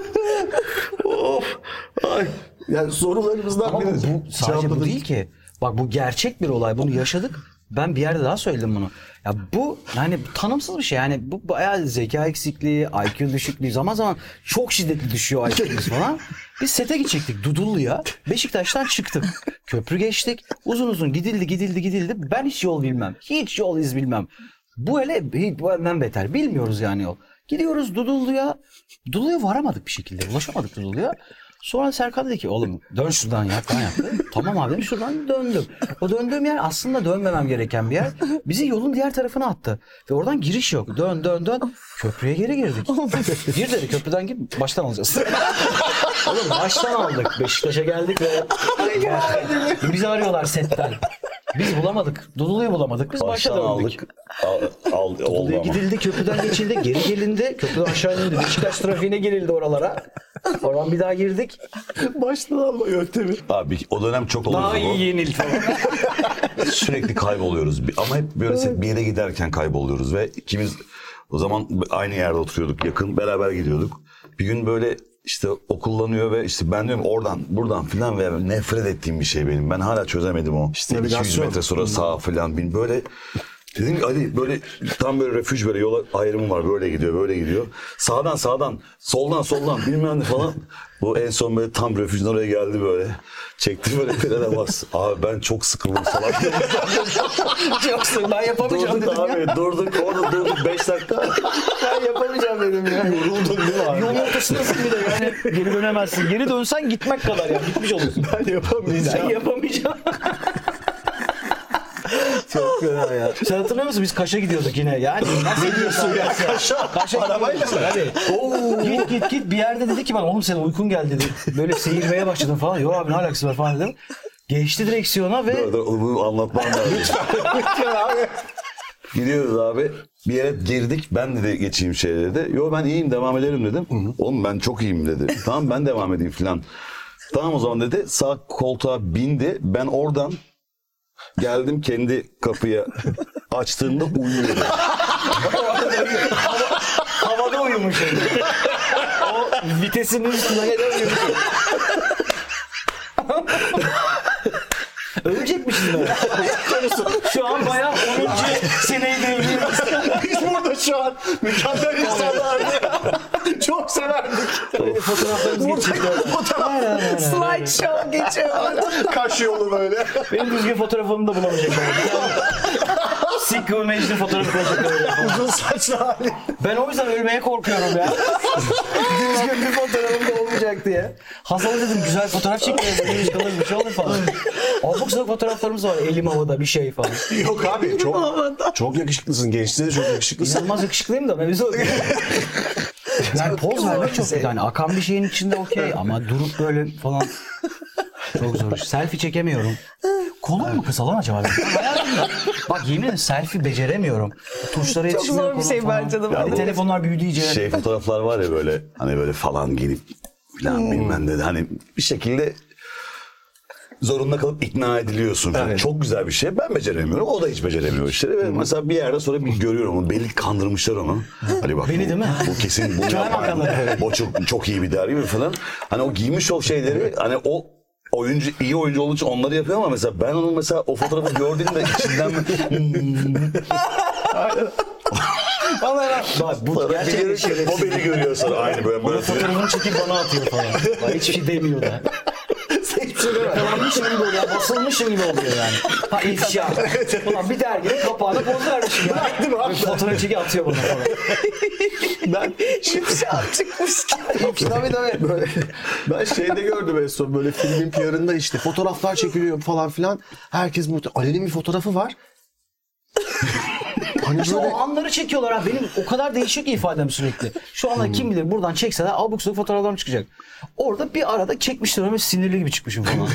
Of. Ay. Yani sorularımızdan Ama biri. bu sadece bu değil ki. Bak bu gerçek bir olay. Bunu yaşadık. Ben bir yerde daha söyledim bunu. Ya bu yani tanımsız bir şey. Yani bu bayağı zeka eksikliği, IQ düşüklüğü. Zaman zaman çok şiddetli düşüyor IQ'miz falan. Biz sete gidecektik Dudullu'ya. Beşiktaş'tan çıktık. Köprü geçtik. Uzun uzun gidildi. Ben hiç yol bilmem. Hiç yol iz bilmem. Bu hele bu benden beter. Bilmiyoruz yani yol. Gidiyoruz Dudullu'ya. Dudullu'ya varamadık bir şekilde. Ulaşamadık Dudullu'ya. Sonra Serkan dedi ki oğlum dön şuradan ya falan yaptı. Tamam abi dedim, şuradan döndüm. O döndüğüm yer aslında dönmemem gereken bir yer. Bizi yolun diğer tarafına attı. Ve oradan giriş yok. Dön. Köprüye geri girdik. Gir dedi köprüden gir baştan alacağız. Oğlum baştan aldık. Beşiktaş'a geldik ve bizi arıyorlar setten. Biz bulamadık. Dudullu'yu bulamadık. Biz başa Baştan döndük. aldık. Oldu Dudullu'ya ama. gidildi, köprüden geçildi, geri gelindi. Köprüden aşağı indi. Beşiktaş trafiğine girildi oralara. Oradan bir daha girdik. Baştan alma yöntemi. Abi o dönem çok olurdu Daha bu. iyi yenildi falan. Sürekli kayboluyoruz. Ama hep böyle bir yere giderken kayboluyoruz ve ikimiz o zaman aynı yerde oturuyorduk, yakın beraber gidiyorduk. Bir gün böyle işte o kullanıyor ve işte ben diyorum oradan buradan filan ve nefret ettiğim bir şey benim. Ben hala çözemedim o. İşte 200 Navigasyon. metre sonra sağ filan böyle dedim ki Ali böyle tam böyle refüj böyle yola ayrımı var böyle gidiyor. Sağdan soldan bilmem ne falan. Bu en son böyle tam refüjün oraya geldi böyle. Çekti böyle frene bas. Abi ben çok sıkıldım salak. Yoksa ben yapamayacağım Durduk dedim ya. abi durduk 5 dakika. Ben yapamayacağım dedim ya. Yoruldun değil mi abi? Yolun ortasındasın bir de yani geri dönemezsin. Geri dönsen gitmek kadar ya. Gitmiş olursun. Ben yapamayacağım. Sen yapamayacaksın. Çok fena ya. Sen hatırlıyor musun? Biz Kaş'a gidiyorduk yine. Yani nasıl gidiyorsun ya? Kaş'a Arabayla mı? Hadi. Git. Bir yerde dedi ki bana oğlum senin uykun geldi dedi. Böyle seyirmeye başladım falan. Yok abi ne alakası var falan dedim. Geçti direksiyona ve... Dur, bunu anlatmam lazım. Lütfen abi. Gidiyoruz abi. Bir yere girdik. Ben dedi geçeyim şey dedi. Yo ben iyiyim devam ederim dedim. Oğlum ben çok iyiyim dedi. Tamam ben devam edeyim filan. Tamam o zaman dedi. Sağ koltuğa bindi. Ben oradan geldim kendi kapıya açtığımda uyuyordu. Havada uyumuş. O vitesinin üstüne neden uyumuş? Ölecekmişiz ben. Şu an bayağı 10. seneyi devriyoruz. Biz burada şu an mükemmel insanlardı. Çok severdik. Fotoğraflarımız geçecek. Slide show geçiyor. Kaş yolu böyle. Benim düzgün fotoğrafımı da bulamayacaklar. Sikko Mecnun fotoğrafı koyacaklar. Uzun saçlı hali. Ben o yüzden ölmeye korkuyorum ya. Düzgün bir fotoğrafım da olmayacak diye. Hasan'a dedim güzel fotoğraf çekmeyelim. Böyle kalır bir şey olur falan. Abuk sabuk fotoğraflarımız var. Elim havada bir şey falan. Yok abi çok yakışıklısın. Gençliğinde de çok yakışıklısın. İnanılmaz yakışıklıyım da mevzu. Yani poz vermek çok yani akan bir şeyin içinde okey ama durup böyle falan çok zor. Selfie çekemiyorum. Kolum mu kısa lan acaba? Ben hayatımda bak yemin ederim selfie beceremiyorum. Tuşlara Çok yetişmiyor zor bir kolum şey falan. bence de. Hani bu- telefonlar büyüdü iyice. Şey fotoğraflar var ya böyle hani böyle falan giyinip falan bilmem ne. Hani bir şekilde zorunda kalıp ikna ediliyorsun. falan. Evet. Çok güzel bir şey. Ben beceremiyorum. O da hiç beceremiyor işleri. Ve mesela bir yerde sonra bir görüyorum onu. Belli kandırmışlar onu. Hani bak Beni bu, değil mi? bu kesin bunu Kemal yapar. Hakan'la. O çok iyi bir der gibi falan. Hani o giymiş o şeyleri hani o oyuncu iyi oyuncu olduğu için onları yapıyor ama mesela ben onun mesela o fotoğrafı gördüğümde içinden Bak bu gerçekten şey. o beni görüyor sonra aynı böyle. Fotoğrafını çekip bana atıyor falan. Bak, hiçbir şey demiyor da. Hiçbir Yakalanmışım gibi oluyor. Basılmışım gibi oluyor yani. Ha ifşa. Ulan bir derginin kapağına poz vermişim ya. Değil mi abi? Fotoğraf çeki atıyor bana falan. Ben İfşa çıkmış ki. tabii. Böyle, ben şeyde gördüm en son böyle filmin PR'ında işte fotoğraflar çekiliyor falan filan. Herkes Ali'nin bir fotoğrafı var. Hani İşte böyle o anları çekiyorlar abi. Benim o kadar değişik ki ifadem sürekli. Şu anda kim bilir buradan çekseler abuk sabuk fotoğraflarım çıkacak. Orada bir arada çekmişler ama sinirli gibi çıkmışım falan.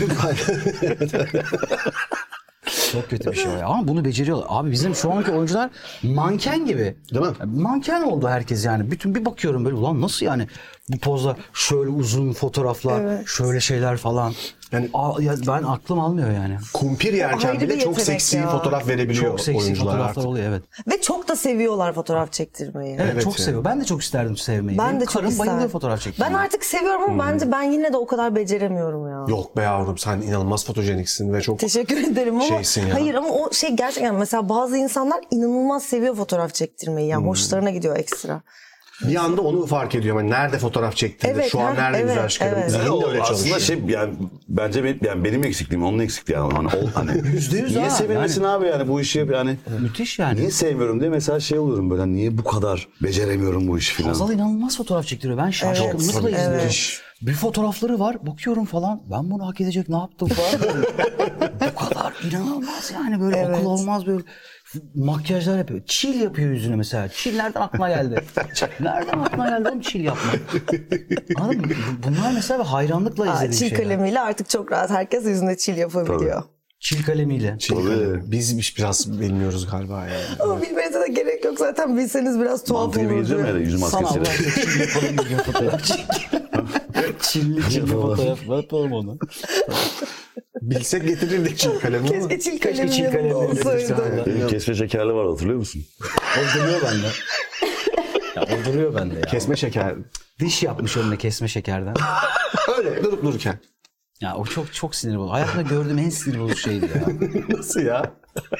Çok kötü bir şey o ya. Ama bunu beceriyorlar. Abi bizim şu anki oyuncular manken gibi. Değil mi? Manken oldu herkes yani. Bütün bir bakıyorum böyle ulan nasıl yani bu pozlar şöyle uzun fotoğraflar, şöyle şeyler falan. Yani- Ya ben aklım almıyor yani. kumpir yerken Ayrı bile bir çok yetenek seksi ya. fotoğraf verebiliyor Çok seksi oyuncular fotoğraflar artık. oluyor evet. Ve çok da seviyorlar fotoğraf çektirmeyi. Evet, Evet çok yani. seviyor. Ben de çok isterdim sevmeyi. Ben Benim de çok karım isterdim. bayılıyor fotoğraf çekmeyi. Ben artık seviyorum ama bence ben yine de o kadar beceremiyorum ya. Yok be yavrum sen inanılmaz fotojeniksin ve çok Teşekkür ederim ama Şeysin ya. hayır ama o şey gerçekten mesela bazı insanlar inanılmaz seviyor fotoğraf çektirmeyi. Yani hoşlarına gidiyor ekstra. bir anda onu fark ediyorum. Yani nerede fotoğraf çektirdi, Evet, şu an nerede evet, güzel çıkarım. evet. Zihin de öyle aslında çalışıyor. şey yani bence benim eksikliğim, onun eksikliği yani. Hani %100 niye ha, sevilmesin abi yani bu işi yani. Müthiş yani. Niye sevmiyorum diye mesela şey oluyorum böyle niye bu kadar beceremiyorum bu işi filan. Hazal inanılmaz fotoğraf çektiriyor. Ben şaşkınlıkla Evet, izliyorum. evet. Bir fotoğrafları var. Bakıyorum falan. Ben bunu hak edecek ne yaptım falan. diyorum. Bu kadar inanılmaz yani böyle akıl olmaz böyle. Makyajlar yapıyor. Çil yapıyor yüzüne mesela. Çil nereden aklına geldi? Nereden aklına geldi oğlum çil yapmak? Anladın mı? Bunlar mesela hayranlıkla izlediğim Çil şeyler. kalemiyle artık çok rahat herkes yüzüne çil yapabiliyor. Çil kalemiyle. Tabii. Biz biraz bilmiyoruz galiba yani. Ama bilmenize de gerek yok zaten bilseniz biraz tuhaf Mantı gibi geziyorum ya olurdu. yüz Sana Allah maskesiyle. aşkına çil yapalım diye fotoğraf çek. Çilli fotoğraf yapalım onu. Bilsek getirirdik çünkü kalemi ama. Keşke çil Keşke çil kalemim kalemini olsaydı. getirsen. Benim kesme şekerli var hatırlıyor musun? O duruyor bende. Ya o duruyor bende ya. Kesme şeker. Diş yapmış önüne kesme şekerden. Öyle durup dururken. Ya o çok sinir bozucu. Hayatımda gördüğüm en sinir bozucu şeydi ya. Nasıl ya?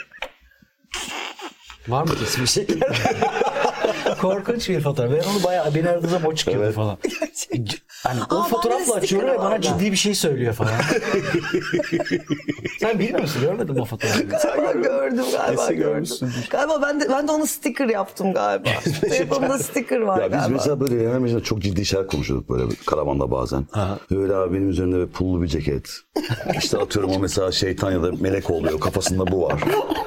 Var mı kesme şeker? Korkunç bir fotoğraf. Ben onu bayağı beni aradığı zaman o çıkıyordu falan. Hani o Aa, fotoğrafla bende açıyorum ve sticker bana vardı. ciddi bir şey söylüyor falan. Sen bilmiyor musun? Görmedin mi o fotoğrafı? Galiba gördüm galiba Kesin gördüm. görmüşsündür. Galiba ben de onu sticker yaptım galiba. Telefonumda sticker var Ya biz galiba. mesela böyle yani mesela çok ciddi şeyler konuşuyorduk böyle karavanda bazen. Böyle abi benim üzerimde böyle pullu bir ceket. İşte atıyorum o mesela şeytan ya da melek oluyor kafasında bu var.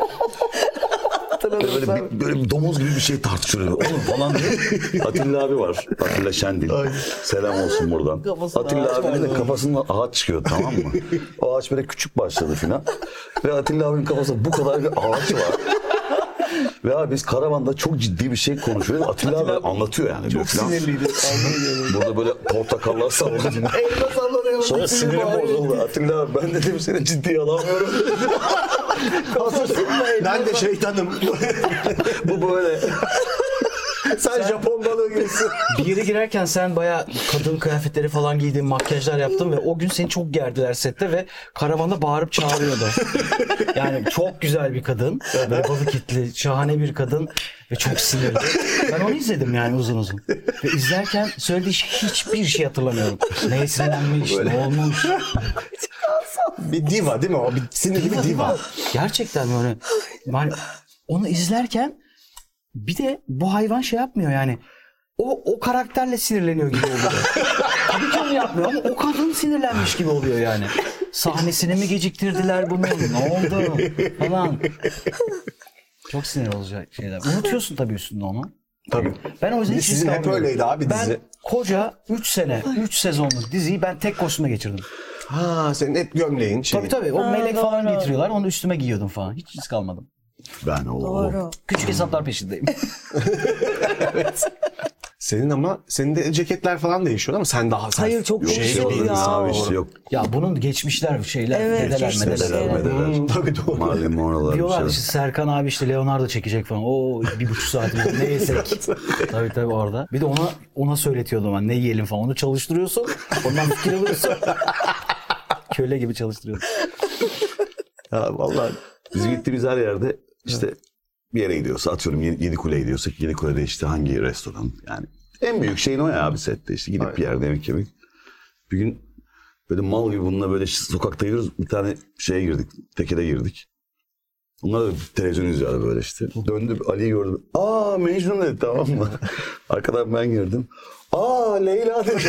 Böyle bir domuz gibi bir şey tartışılıyor. Oğlum falan diye. Atilla abi var. Atilla Şendil. Selam olsun buradan. Atilla abinin de kafasından ağaç çıkıyor tamam mı? O ağaç böyle küçük başladı filan. Ve Atilla abinin kafasında bu kadar bir ağaç var. Ve abi biz karavanda çok ciddi bir şey konuşuyoruz. Atilla abi anlatıyor yani. Çok Sinirliydi. Burada böyle portakallar sallanıyor. Sonra sinirim bozuldu. Atilla abi ben dedim seni ciddiye alamıyorum. Ben de şeytanım. Bu böyle. Sen Japon balığı gibisin. Bir yere girerken sen bayağı kadın kıyafetleri falan giydin, makyajlar yaptın ve o gün seni çok gerdiler sette ve karavanda bağırıp çağırıyordu. Yani çok güzel bir kadın, böyle balık etli, şahane bir kadın ve çok sinirli. Ben onu izledim yani uzun uzun. Ve izlerken söylediği hiçbir şey hatırlamıyorum. Neye sinirlenmiş, ne olmuş. Bir diva değil mi o? Bir sinirli bir diva. Gerçekten böyle. Yani onu izlerken bir de bu hayvan şey yapmıyor yani. O karakterle sinirleniyor gibi oluyor. Tabii ki onu yapmıyor ama o kadın sinirlenmiş gibi oluyor yani. Sahnesini mi geciktirdiler bunu? Ne oldu? Falan. Çok sinir olacak şeyler. Unutuyorsun tabii üstünde onu. Tabii. Ben o yüzden hiç Sizin risk hep almıyorum. öyleydi abi Ben dizi. koca 3 sene, 3 sezonluk diziyi ben tek kostüme geçirdim. Ha senin hep gömleğin şey. Tabii o melek falan doğru. getiriyorlar. Onu üstüme giyiyordum falan. Hiç risk almadım. Ben o. Doğru. Küçük hesaplar peşindeyim. Senin de ceketler falan değişiyor ama sen daha sen. Hayır, çok Yok, değişiyor değil, ya. Mavişli yok. Ya bunun geçmişler şeyler, Evet, dedeler, geçmişler. medeler. Medeler. Tabii doğru. Marilyn Monroe'lar. Diyorlar bir işte şey. Serkan abi işte Leonardo çekecek falan. O 1,5 saatimiz ne yesek. tabii orada. Bir de ona söyletiyordum ben ne yiyelim falan. Onu çalıştırıyorsun. Ondan fikir alıyorsun. Köle gibi çalıştırıyorsun. Ya vallahi Biz gittiğimiz her yerde işte bir yere gidiyorsa atıyorum Yedikule'ye gidiyorsak Yedikule'de işte hangi restoran yani en büyük şeyin o ya abi sette işte gidip bir yerde yemek yemek. Bir gün Böyle mal gibi bununla böyle sokakta yürüyoruz. Bir tane şeye girdik. Tekere girdik. Bunlar da televizyon izliyorlar böyle işte. Döndü Ali'yi gördüm. Aa Mecnun dedi, tamam mı? Arkadan ben girdim. Aa Leyla dedi.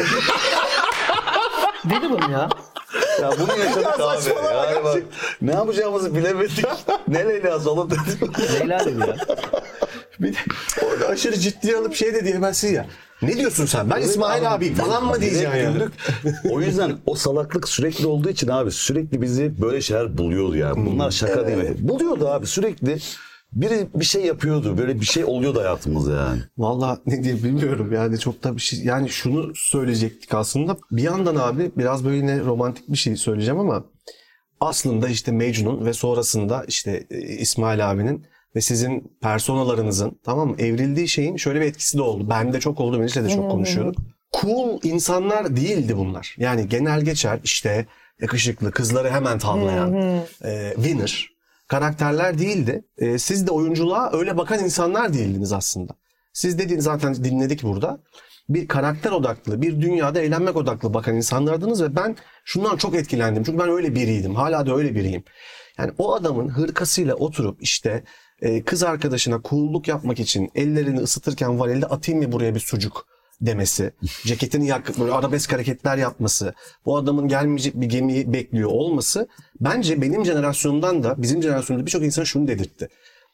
Dedi bunu ya. Ya bunu yaşadık abi. Yani bak, ne yapacağımızı bilemedik. Ne Leyla'sı oğlum dedim. Leyla dedi ya. Bir de orada aşırı ciddiye alıp şey de diyemezsin ya. Ne diyorsun sen? Ben İsmail abi falan mı diyeceksin ya? O yüzden o salaklık sürekli olduğu için abi sürekli bizi böyle şeyler buluyordu ya. Bunlar şaka değil mi? Buluyordu abi sürekli. Biri bir şey yapıyordu. Böyle bir şey oluyordu hayatımızda yani. Vallahi ne diye bilmiyorum yani çok da bir şey. Yani şunu söyleyecektik aslında. Bir yandan abi biraz böyle yine romantik bir şey söyleyeceğim ama aslında işte Mecnun ve sonrasında işte İsmail abinin ve sizin personalarınızın, tamam mı, evrildiği şeyin şöyle bir etkisi de oldu. Bende çok oldu, Melih'le de çok konuşuyorduk. Cool insanlar değildi bunlar. Yani genel geçer işte yakışıklı, kızları hemen tavlayan, winner karakterler değildi. Siz de oyunculuğa öyle bakan insanlar değildiniz aslında. Siz dediğiniz zaten dinledik burada. Bir karakter odaklı, bir dünyada eğlenmek odaklı bakan insanlardınız ve ben şundan çok etkilendim. Çünkü ben öyle biriydim. Hala da öyle biriyim. Yani o adamın hırkasıyla oturup işte kız arkadaşına cool'luk yapmak için ellerini ısıtırken var elde atayım mı buraya bir sucuk demesi, ceketini yakıp böyle arabesk hareketler yapması, bu adamın gelmeyecek bir gemiyi bekliyor olması bence benim jenerasyonumdan da bizim jenerasyonumuzda birçok insan şunu dedirtti.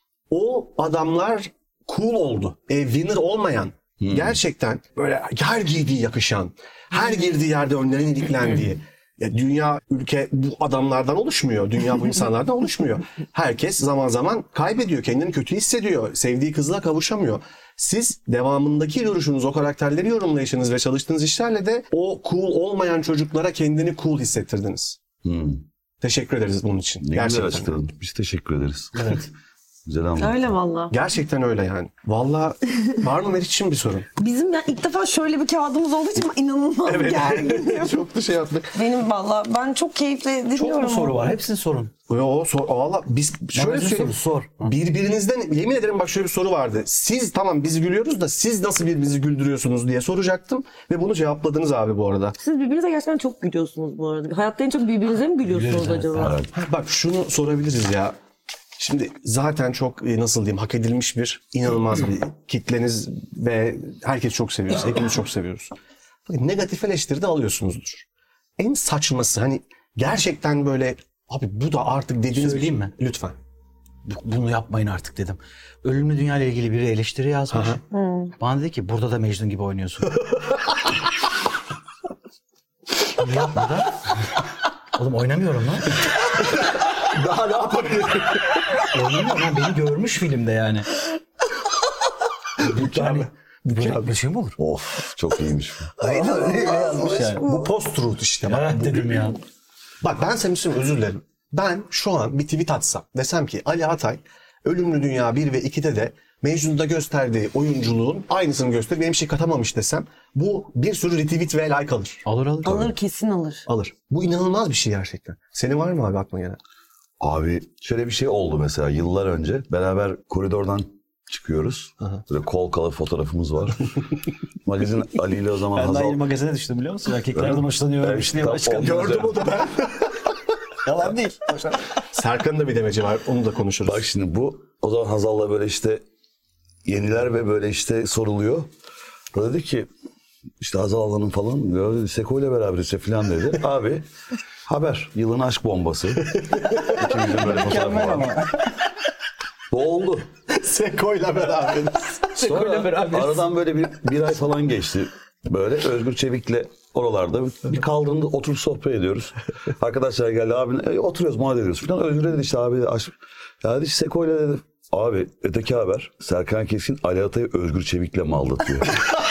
O adamlar cool oldu. Winner olmayan, gerçekten böyle her giydiği yakışan, her girdiği yerde önlerinin iliklendiği. Ya dünya, ülke bu adamlardan oluşmuyor. Dünya bu insanlardan oluşmuyor. Herkes zaman zaman kaybediyor. Kendini kötü hissediyor. Sevdiği kızla kavuşamıyor. Siz devamındaki duruşunuz, o karakterleri yorumlayışınız ve çalıştığınız işlerle de o cool olmayan çocuklara kendini cool hissettirdiniz. Teşekkür ederiz bunun için. Ne gerçekten. güzel açıkladın. Biz teşekkür ederiz. Evet. Güzel anlattın. Öyle valla. Gerçekten öyle yani. Vallahi var mı Meriç'in bir sorun? Bizim ya ilk defa şöyle bir kağıdımız olduğu için ben inanılmaz gerginim. Çok da şey yaptık. Benim valla ben çok keyifle dinliyorum. Çok mu soru var? Hepsinin sorun. Yo, valla biz şöyle Magazin söyleyeyim. soru, sor. Birbirinizden yemin ederim bak şöyle bir soru vardı. Siz tamam biz gülüyoruz da siz nasıl birbirinizi güldürüyorsunuz diye soracaktım. Ve bunu cevapladınız abi bu arada. Siz birbirinize gerçekten çok gülüyorsunuz bu arada. Hayatta en çok birbirinize mi gülüyorsunuz Güleriz, acaba? Evet. Ha, bak şunu sorabiliriz ya. Şimdi zaten çok nasıl diyeyim hak edilmiş bir inanılmaz bir kitleniz ve herkes çok seviyoruz. Hepimiz çok seviyoruz. Bakın negatif eleştiri de alıyorsunuzdur. En saçması hani gerçekten böyle abi bu da artık dediğiniz Söyleyeyim mi? Lütfen. Bunu yapmayın artık dedim. Ölümlü Dünya ile ilgili biri eleştiri yazmış. Bana dedi ki burada da Mecnun gibi oynuyorsun. Bunu yapma da. Oğlum oynamıyorum lan. Daha ne yapabilirim? Oynamıyorum lan. Beni görmüş filmde yani. Yani böyle bir şey mi olur? Of çok iyiymiş. Aynen öyle yazmış yani. Bu post-truth işte. Bak, Evet dedim ya. bak ben senin için özür dilerim. Ben şu an bir tweet atsam desem ki Ali Atay Ölümlü Dünya 1 ve 2'de de Mecnun'da gösterdiği oyunculuğun aynısını gösterip benim şey katamamış desem bu bir sürü retweet ve like alır. Alır. Alır kesin alır. Alır. Bu inanılmaz bir şey gerçekten. Senin var mı abi aklına gelen? Abi şöyle bir şey oldu mesela yıllar önce. Beraber koridordan çıkıyoruz. Böyle kol kalı fotoğrafımız var. Magazin Ali ile o zaman Ben daha Hazal... yeni magazine düştüm biliyor musun? Erkeklerden hoşlanıyormuş diye başkan. Gördüm onu da ben. Yalan değil. Serkan'ın da bir demeci var. Onu da konuşuruz. Bak şimdi bu o zaman Hazal'la böyle işte yeniler ve böyle işte soruluyor. O dedi ki işte Hazal Alan'ın falan ya Seko ile beraber işte falan dedi. Abi haber yılın aşk bombası. İkimizin böyle fotoğrafı var. Bu oldu. Seko'yla beraber. Sonra aradan böyle bir ay falan geçti. Böyle Özgür Çevik'le oralarda bir kaldırımda oturup sohbet ediyoruz. Arkadaşlar geldi abi oturuyoruz muhabbet ediyoruz falan. Özgür dedi işte abi aşk. Ya dedi Seko'yla dedi. Abi öteki haber Serkan Keskin Ali Atay'ı Özgür Çevik'le mi aldatıyor?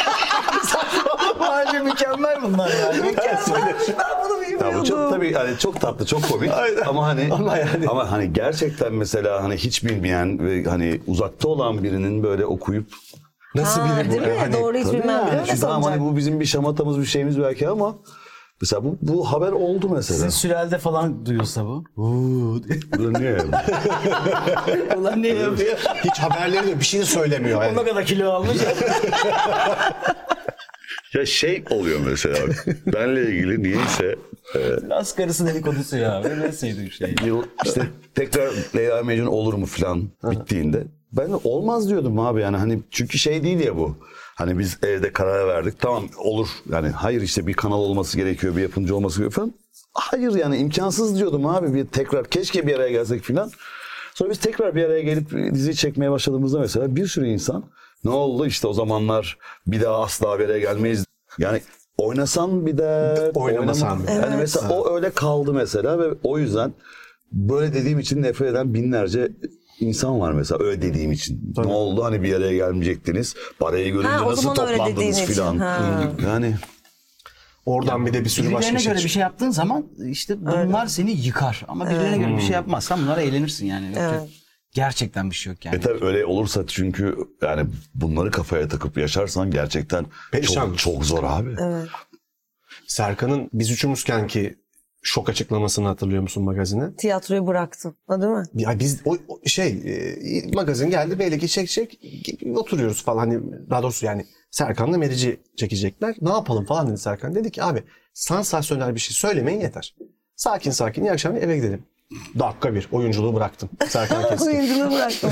Bence mükemmel bunlar yani. Mükemmel. Ya bu çok tabii hani çok tatlı, çok komik ama hani gerçekten mesela hani hiç bilmeyen ve hani uzakta olan birinin böyle okuyup Nasıl biri Değil bu? mi? Hani, Doğru hiç tabii bilmem. yani, Öyle tamam sanacak. hani bu bizim bir şamatamız bir şeyimiz belki ama mesela bu haber oldu mesela. Sizin sürelde falan duyulsa bu. Bu niye? Ulan ne yapıyor? hiç haberleri de bir şey de söylemiyor. Yani. Ne kadar kilo almış. Ya şey oluyor mesela benle ilgili niyeyse Biraz karısı dedikodusu ya. Ben en sevdiğim şey. yıl işte tekrar Leyla Mecnun olur mu falan bittiğinde ben de olmaz diyordum abi yani hani çünkü şey değil ya bu. Hani biz evde karar verdik tamam olur yani hayır işte bir kanal olması gerekiyor bir yapımcı olması gerekiyor falan. Hayır yani imkansız diyordum abi bir tekrar keşke bir araya gelsek falan. Sonra biz tekrar bir araya gelip dizi çekmeye başladığımızda mesela bir sürü insan ne oldu işte o zamanlar bir daha asla bir araya gelmeyiz. Yani oynasan bir de Oynamasan bir. Yani mesela o öyle kaldı mesela ve o yüzden böyle dediğim için nefret eden binlerce insan var mesela öyle dediğim için. Tabii. Ne oldu hani bir araya gelmeyecektiniz. Parayı görünce Ha, o nasıl zaman öyle toplandınız dediğin için. filan. Ha. Yani Oradan bir de bir sürü başka Birilerine şey göre bir şey yaptığın zaman işte bunlar seni yıkar. Ama birilerine göre bir şey yapmazsan bunlara eğlenirsin yani. Yoksa gerçekten bir şey yok yani. tabii öyle olursa çünkü yani bunları kafaya takıp yaşarsan gerçekten Perişan. çok zor abi. Serkan'ın biz üçümüzken ki şok açıklamasını hatırlıyor musun magazine? Tiyatroyu bıraktım. O değil mi? Ya biz magazin geldi belki çekecek oturuyoruz falan hani daha doğrusu yani Serkan'la Meriç'i çekecekler. Ne yapalım falan dedi Serkan. Dedi ki abi sansasyonel bir şey söylemeyin yeter. Sakin sakin iyi akşamlar eve gidelim. Dakika bir oyunculuğu bıraktım. Serkan Keskin. Oyunculuğu bıraktım.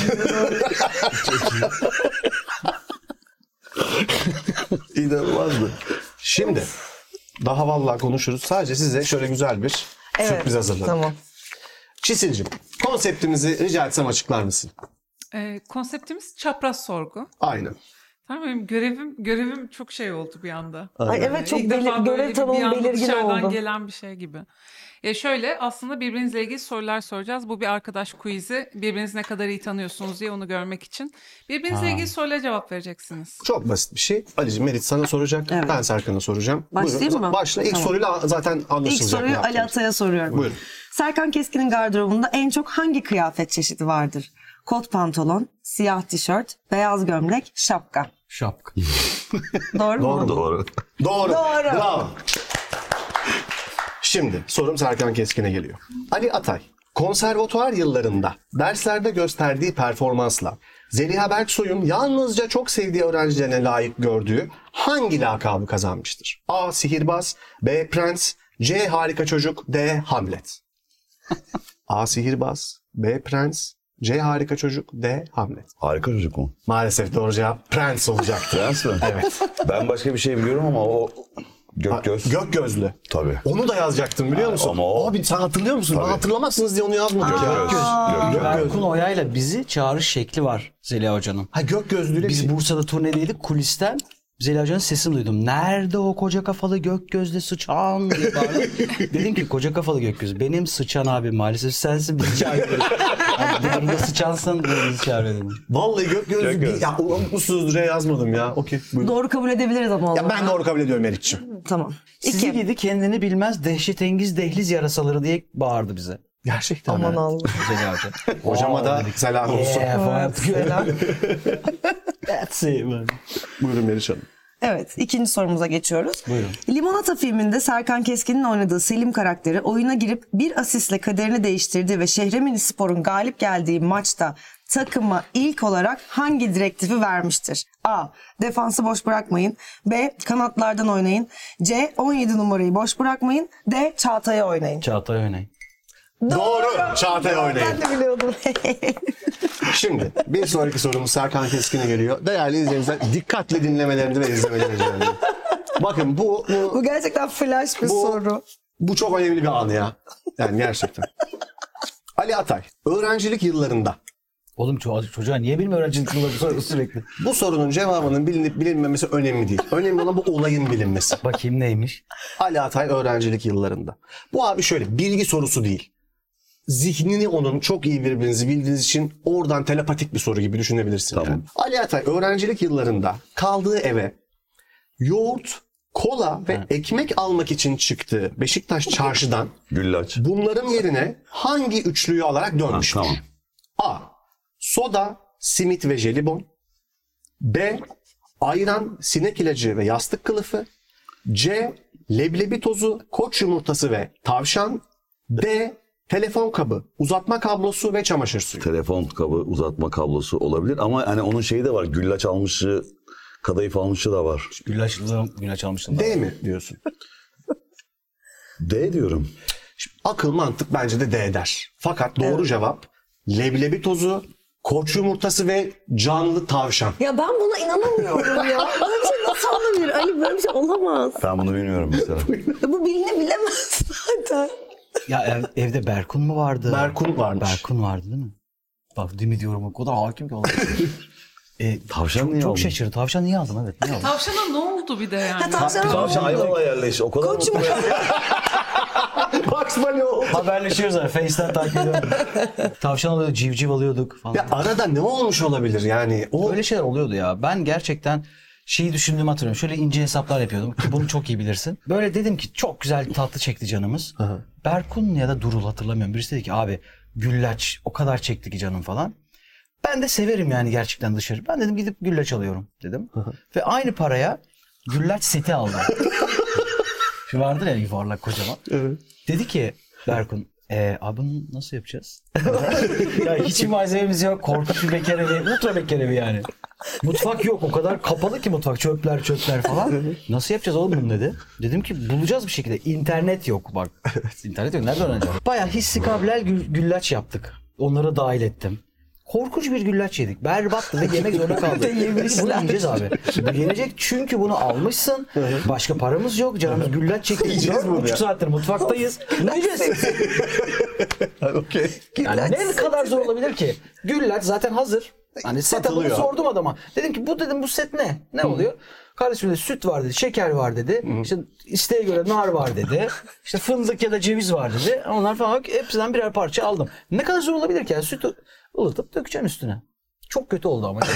İnanılmazdı. Şimdi daha vallahi konuşuruz. Sadece size şöyle güzel bir sürpriz hazırladım. Tamam. Çisil'cim konseptimizi rica etsem açıklar mısın? Konseptimiz çapraz sorgu. Aynen. Tamam benim görevim çok şey oldu bir anda. Ay evet çok İlk defa böyle görev bir tanımı anda belirgin dışarıdan oldu. gelen bir şey gibi. Şöyle aslında birbirinizle ilgili sorular soracağız. Bu bir arkadaş quiz'i. Birbirinizi ne kadar iyi tanıyorsunuz diye onu görmek için. Birbirinizle ilgili sorulara cevap vereceksiniz. Çok basit bir şey. Ali'cim Meriç sana soracak. Evet. Ben Serkan'a soracağım. Başlayayım Buyurun. mı? Başla. İlk Tamam. soruyla zaten anlaşılacak. İlk soruyu ne Ali yaptığımız. Atay'a soruyorum. Buyurun. Serkan Keskin'in gardırobunda en çok hangi kıyafet çeşidi vardır? Kot pantolon, siyah tişört, beyaz gömlek, şapka. Şapka. Doğru mu? Doğru. Doğru. Doğru. Bravo. Şimdi sorum Serkan Keskin'e geliyor. Ali Atay, konservatuvar yıllarında derslerde gösterdiği performansla Zeliha Berksoy'un yalnızca çok sevdiği öğrencilerine layık gördüğü hangi lakabı kazanmıştır? A. Sihirbaz, B. Prens, C. Harika Çocuk, D. Hamlet. A. Sihirbaz, B. Prens, C. Harika Çocuk, D. Hamlet. Harika çocuk mu? Maalesef doğru cevap Prens olacaktı. Prens mi? Evet. Ben başka bir şey biliyorum ama o gök göz. Gök gözlü. Tabii. Onu da yazacaktım biliyor musun? ama o- Abi sen hatırlıyor musun? Ben Tabii. hatırlamazsınız diye onu yazmadık ya. Gök göz. Berkun Oya'yla bizi çağırış şekli var Zeliha Hoca'nın. Ha gök gözlüyle Biz Bursa'da turnedeydik. Kulisten Zeliha Hoca'nın sesini duydum. Nerede o koca kafalı gök gözlü sıçan diye bağırdı. Dedim ki koca kafalı gök gözlü. Benim sıçan abi maalesef sensin bizi çağırıyor. Bu durumda sıçansan bizi çağırıyor dedim. Vallahi gök gözlü. Gök gözlü. Ya unutmuşsunuz diye yazmadım ya. Okey. Buyurun. Doğru kabul edebiliriz ama o Ya zaman. ben doğru kabul ediyorum Meriç'ciğim. Tamam. Sizi 2. gidi kendini bilmez dehşetengiz dehliz yarasaları diye bağırdı bize. Gerçekten. Aman ha. Allah. Zeliha Hoca. Hocama da selam olsun. falan yaptık. That's it man. Buyurun Meriç Hanım. Evet, ikinci sorumuza geçiyoruz. Buyurun. Limonata filminde Serkan Keskin'in oynadığı Selim karakteri oyuna girip bir asistle kaderini değiştirdiği ve Şehreminispor'un galip geldiği maçta takıma ilk olarak hangi direktifi vermiştir? A. Defansı boş bırakmayın. B. Kanatlardan oynayın. C. 17 numarayı boş bırakmayın. D. Çağatay'a oynayın. Çağatay Önay. Doğru. Çağatay oynayın. Ben de biliyordum. Şimdi bir sonraki sorumuz Serkan Keskin'e geliyor. Değerli izleyiciler dikkatli dinlemelerini ve izlemelerini rica ediyorum. Bakın bu Bu gerçekten flash bir Bu- soru. bu çok önemli bir an ya. Yani gerçekten. Ali Atay, öğrencilik yıllarında Oğlum çocuğa niye benim öğrencilik yılları soruyor sürekli? bu sorunun cevabının bilinip bilinmemesi önemli değil. Önemli olan bu olayın bilinmesi. Bakayım neymiş? Ali Atay öğrencilik yıllarında. Bu abi şöyle bilgi sorusu değil. Zihnini onun çok iyi birbirinizi bildiğiniz için oradan telepatik bir soru gibi düşünebilirsin. Tamam. Yani. Ali Atay öğrencilik yıllarında kaldığı eve yoğurt, kola ve ekmek almak için çıktığı Beşiktaş çarşıdan Güllaç. bunların yerine hangi üçlüyü alarak dönmüştür? Tamam. A. Soda, simit ve jelibon. B. Ayran, sinek ilacı ve yastık kılıfı. C. Leblebi tozu, koç yumurtası ve tavşan. D. Telefon kabı, uzatma kablosu ve çamaşır suyu. Telefon kabı uzatma kablosu olabilir ama hani onun şeyi de var. Güllaç almışı Kadayıf almışı da var. Güllaç almıştım. D mi diyorsun? D diyorum. Şimdi akıl mantık bence de D der. Fakat doğru cevap leblebi tozu, koç yumurtası ve canlı tavşan. Ya ben buna inanamıyorum ya. Böyle bir şey nasıl olabilir? Ali böyle bir şey olamaz. Ben bunu bilmiyorum mesela. Bu bilinemez zaten. Ya evde Berkun mu vardı? Berkun varmış. Berkun vardı değil mi? Bak değil mi diyorum o kadar hakim ki oldu. Tavşan niye Çok aldın? şaşırdım. Tavşan niye aldım? Evet niye aldım? Tavşana ne oldu bir de yani? Tavşan Ayvalık'a yerleşti. O kadar Koç mutlu. Bugs Bunny oldu. Haberleşiyoruz zaten. Face'ten takip ediyorum. Tavşan alıyorduk, civciv alıyorduk falan. Ya arada ne olmuş olabilir yani? O Öyle şeyler oluyordu ya. Ben gerçekten şeyi düşündüğümü hatırlıyorum. Şöyle ince hesaplar yapıyordum ki bunu çok iyi bilirsin. Böyle dedim ki çok güzel tatlı çekti canımız. Berkun ya da Durul hatırlamıyorum. Birisi dedi ki abi güllaç o kadar çekti ki canım falan. Ben de severim yani gerçekten dışarı. Ben dedim gidip güllaç alıyorum dedim. Ve aynı paraya güllaç seti aldım. Şu vardır ya yuvarlak kocaman. Evet. Dedi ki Berkun abi bunu nasıl yapacağız? Ya hiç malzememiz yok. Korkunç bir bekar evi. Ultra bekar evi yani. Mutfak yok. O kadar kapalı ki mutfak. Çöpler falan. Nasıl yapacağız oğlum bunu dedi. Dedim ki bulacağız bir şekilde. İnternet yok bak. İnternet yok. Nereden öğreneceğim? Bayağı hissi kabilel güllaç yaptık. Onları dahil ettim. Korkunç bir güllaç yedik. Berbattı ve yemek zorunda kaldık. Dedik, bunu yiyeceğiz abi. Bu yenecek çünkü bunu almışsın. Başka paramız yok. Canımız güllaç çekti. Yiyeceğiz bunu 4,5 ya. saattir mutfaktayız. Bunu yiyeceğiz. Okey. Yani ne kadar zor olabilir ki? Güllaç zaten hazır. Hani setup'ını Satılıyor. sordum adama. Dedim ki bu set ne? Ne oluyor? Kardeşim dedi süt var dedi, şeker var dedi. İşte isteğe göre nar var dedi. İşte fındık ya da ceviz var dedi. Onlar falan hepsinden birer parça aldım. Ne kadar zor olabilir ki? Yani sütü ılıtıp dökeceksin üstüne. Çok kötü oldu ama.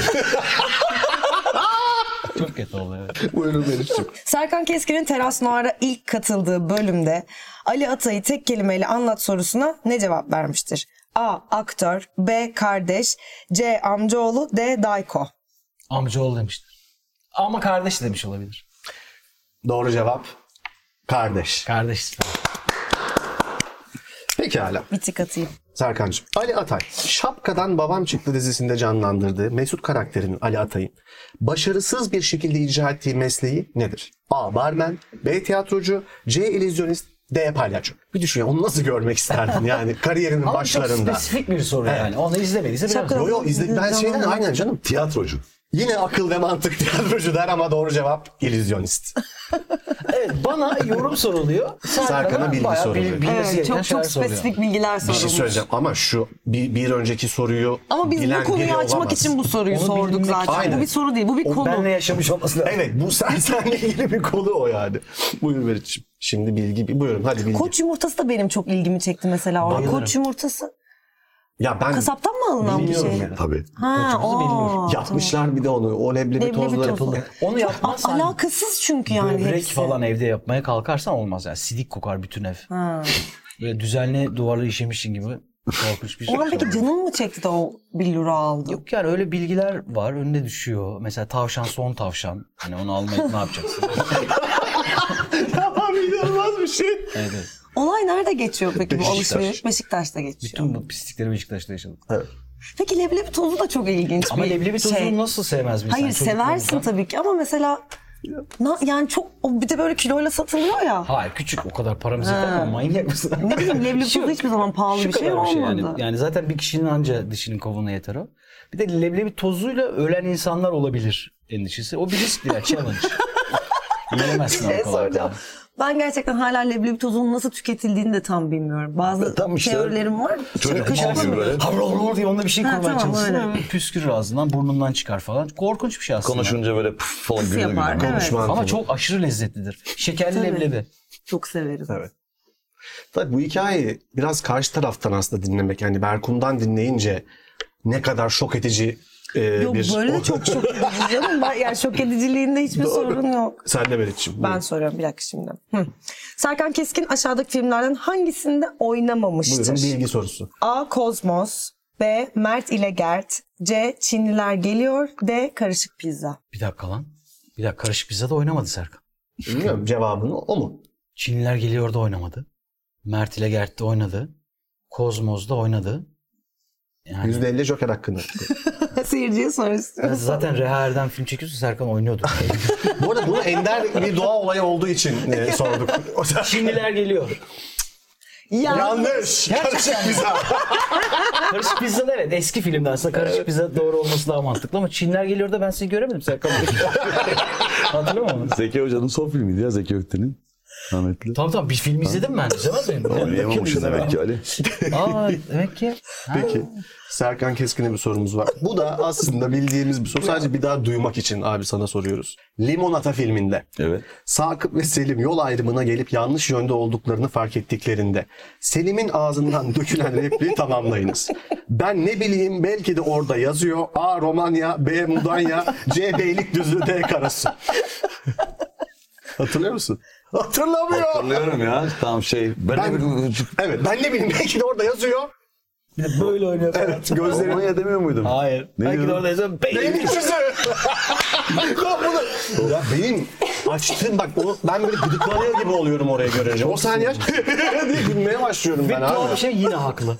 Çok kötü oldu evet. Buyurun Meriç'ciğim. Serkan Keskin'in Teras Noir'a ilk katıldığı bölümde Ali Atay'ı tek kelimeyle anlat sorusuna ne cevap vermiştir? A. Aktör, B. Kardeş, C. Amcaoğlu, D. Dayko. Amcaoğlu demiştir. Ama kardeş demiş olabilir. Doğru cevap kardeş. Kardeş. Pekala. Bir tık atayım. Serkan'cığım. Ali Atay, Şapkadan Babam Çıktı dizisinde canlandırdığı Mesut karakterinin Ali Atay'ın başarısız bir şekilde icra ettiği mesleği nedir? A. Barmen, B. Tiyatrocu, C. İllüzyonist, D. Palyaço. Bir düşün ya, onu nasıl görmek isterdin yani kariyerinin Ama çok başlarında. spesifik bir soru yani. Onu izlemediyse bilemez. Yo yo izle, ben şeyden aynen canım. Tiyatrocu. Yine akıl ve mantık tiyatrocu der ama doğru cevap illüzyonist. Evet bana yorum soruluyor. Serkan'a bilgi bayağı soruluyor. bilmesi Evet, gereken çok şeyler soruluyor. spesifik bilgiler Bir sorulmuş. şey söyleyeceğim ama şu bir önceki soruyu Ama biz bilen bu konuyu biri açmak olamaz. için bu soruyu Onu sorduk bilmek- zaten. Aynen. Bu bir soru değil, bu bir O konu. benle yaşamış olması lazım. Evet bu seninle ilgili bir konu o yani. Buyur Meriç'ciğim. Şimdi bilgi buyurun hadi bilgi. Koç yumurtası da benim çok ilgimi çekti mesela orada. Bayılırım. Koç yumurtası Ya ben kasaptan mı alınan bir bilmiyorum şey? yani. Tabii. Ha, o. Yapmışlar bir de onu. O leblebi Leblebi tozları tozu. yapıldı. Onu yapmazsan Alakasız çünkü yani börek hepsi. falan evde yapmaya kalkarsan olmaz yani. Sidik kokar bütün ev. Ha. Böyle düzenli duvarları işemişsin gibi korkunç bir şey. O an peki canın mı çekti de o billuru aldı? Yok yani öyle bilgiler var önüne düşüyor. Mesela tavşan son tavşan. Hani onu almayıp ne yapacaksın? Tamam inanılmaz bir şey. Evet, evet. Olay nerede geçiyor peki bu Beşiktaş. alışveriş? Beşiktaş'ta geçiyor. Bütün bu pislikleri Beşiktaş'ta yaşadık. Peki leblebi tozu da çok ilginç Ama bir leblebi tozunu şey. nasıl sevmez bir insan? Hayır seversin Çocukluğumuzdan? tabii ki ama mesela yani çok bir de böyle kiloyla satılıyor ya. Hayır küçük o kadar paramız yeter ama manyak mısın? Ne bileyim leblebi Şu- tozu hiçbir zaman pahalı Şu bir şey kadar bir olmadı. şey yani zaten bir kişinin anca dişinin kovuğuna yeter o. Bir de leblebi tozuyla ölen insanlar olabilir endişesi. O bir risk değil, challenge. Yiyemezsin Şey o kolay soracağım. kolay. Ben gerçekten hala leblebi tozunun nasıl tüketildiğini de tam bilmiyorum. Bazı Tam işte teorilerim var. çocuk Kışkırtma gibi mı? böyle. Havrolur diye onda bir şey Ha, kurmaya tamam, çalışsın. öyle. Püskürür ağzından, burnundan çıkar falan. Korkunç bir şey aslında. Konuşunca böyle püf falan Pıs gülüyor yapar, gülüyor. evet. Konuşman Ama falan. çok aşırı lezzetlidir. Şekerli Tabii. leblebi. Çok severim. Evet. Tabii bu hikayeyi biraz karşı taraftan aslında dinlemek. Yani Berkun'dan dinleyince ne kadar şok edici Yok bir... böyle de çok şok edici canım. Yani şok ediciliğinde hiçbir sorun yok. Sen de Meriç'ciğim. Ben soruyorum bir dakika şimdi. Serkan Keskin aşağıdaki filmlerden hangisinde oynamamıştır? Buyurun bilgi sorusu. A. Kozmos, B. Mert ile Gert, C. Çinliler Geliyor, D. Karışık Pizza. Bir dakika lan. Bir dakika karışık pizzada oynamadı Serkan. Bilmiyorum cevabını o mu? Çinliler Geliyor da oynamadı. Mert ile Gert de oynadı. Kozmos'da oynadı. Yani %50 Joker hakkını. Seyirciye sonra istiyorum. Zaten Reha Erdem film çekiyorsa Serkan oynuyordu. Bu arada bunu ender bir doğa olayı olduğu için sorduk. Çinliler geliyor. Yanlış. Karışık pizza. Karışık pizza da evet eski filmde aslında karışık pizza doğru olması daha mantıklı ama Çinliler geliyor da ben seni göremedim Serkan. Hatırlamıyor musun? Zeki Hoca'nın son filmiydi ya, Zeki Ökten'in. Rahmetli. Tamam bir film izledim ben. İzlemez miyim? Oynayamamışsın demek ki Ali. Aa demek ki. Peki. Serkan Keskin'e bir sorumuz var. Bu da aslında bildiğimiz bir soru. Sadece bir daha duymak için abi sana soruyoruz. Limonata filminde Evet. Sakıp ve Selim yol ayrımına gelip yanlış yönde olduklarını fark ettiklerinde Selim'in ağzından dökülen repliği tamamlayınız. Ben ne bileyim, belki de orada yazıyor. A. Romanya, B. Mudanya, C. Beylikdüzü, D. Karasu. Hatırlıyor musun? Hatırlamıyor. Hatırlıyorum ya. Tam şey. Evet, ben ne bileyim, belki de orada yazıyor. Bir de böyle oynuyor falan. Evet, gözleri. Romanya demiyor muydum? Hayır. Ne Belki de diyordun? orada yazıyor. Beylikdüzü. Ya benim açtığım bak, ben böyle gıdıklanıyor gibi oluyorum oraya görünce. O saniye diye gülmeye başlıyorum ben Tuhaf bir abi. şey yine haklı.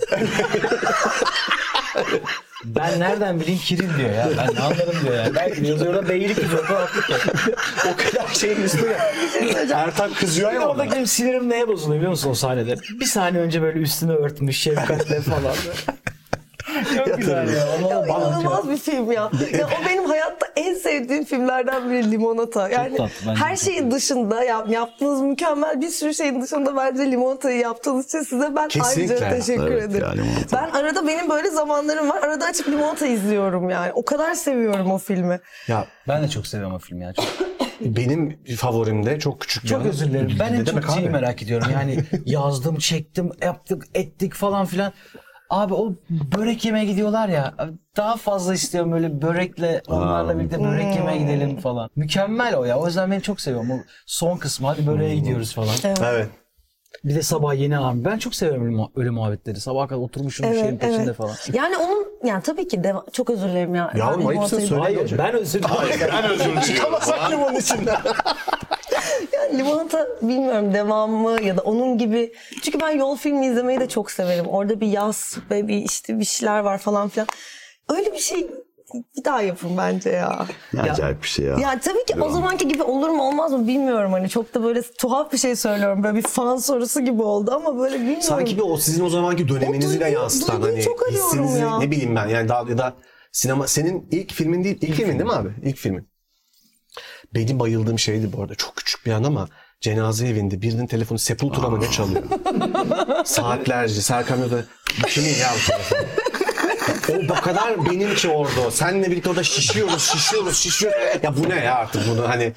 Ben nereden bileyim Kirin diyor ya. Ben ne anlarım diyor ya. Belki de yazıyor orada beylik diyor. O kadar şeyin üstüne. Ertan kızıyor ya Orada orada. benim sinirim neye bozuluyor biliyor musun o sahnede? Bir saniye önce böyle üstünü örtmüş şefkatle falan. Çok güzel ya. Allah'ım İnanılmaz bir film ya. Ya o benim hayatta en sevdiğim filmlerden biri Limonata. Yani tatlı, bence her çok şeyin dışında yaptığınız mükemmel bir sürü şeyin dışında bence Limonata'yı yaptığınız için size ben Kesinlikle. ayrıca teşekkür Evet, ederim. ya, Limonata. Ben arada benim böyle zamanlarım var. Arada açıp Limonata izliyorum yani. O kadar seviyorum o filmi. Ya Ben de çok seviyorum o filmi ya. Çok, benim favorim de çok küçük. çok özür dilerim. Ben en Ne demek çok şeyi abi? merak ediyorum. Yani yazdım, çektim, yaptık, ettik falan filan. Abi o börek yemeye gidiyorlar ya. Daha fazla istiyorum böyle börekle onlarla birlikte börek yemeye gidelim falan. Mükemmel o ya. O yüzden ben çok seviyorum. O son kısmı hadi böreğe gidiyoruz falan. Evet. Bir de sabah yeni abi. Ben çok seviyorum öyle muhabbetleri. Sabah kadar oturmuşum bir şeyin peşinde falan. Yani onun yani tabii ki çok özür dilerim ya. Yavrum, Ben ayıpsın, Limonata'yı- söyle. Hayır ben özür dilerim. Çıkamazsak limon içinden. Yani Limonata bilmiyorum devamı ya da onun gibi. Çünkü ben yol filmi izlemeyi de çok severim. Orada bir yaz ve bir şeyler var falan filan. Öyle bir şey bir daha yapın bence ya. Acayip bir şey ya. Yani tabii ki o zamanki gibi olur mu olmaz mı bilmiyorum. Hani çok da böyle tuhaf bir şey söylüyorum. Böyle bir fan sorusu gibi oldu ama böyle bilmiyorum. Sanki bir o sizin o zamanki döneminizi de duyguyu- yansıtan duyguyu hani çok arıyorum hissinizi ya. ne bileyim ben yani daha ya da sinema senin ilk filmin değil, ilk filmin değil mi abi? İlk filmin. Benim bayıldığım şeydi bu arada. Çok küçük bir an ama cenaze evinde birinin telefonu Sepultura mı ne çalıyor? Saatlerce Serkan da kimin ya bu telefon? O kadar benim ki orada. Seninle birlikte orada şişiyoruz. Ya bu ne ya artık bunu hani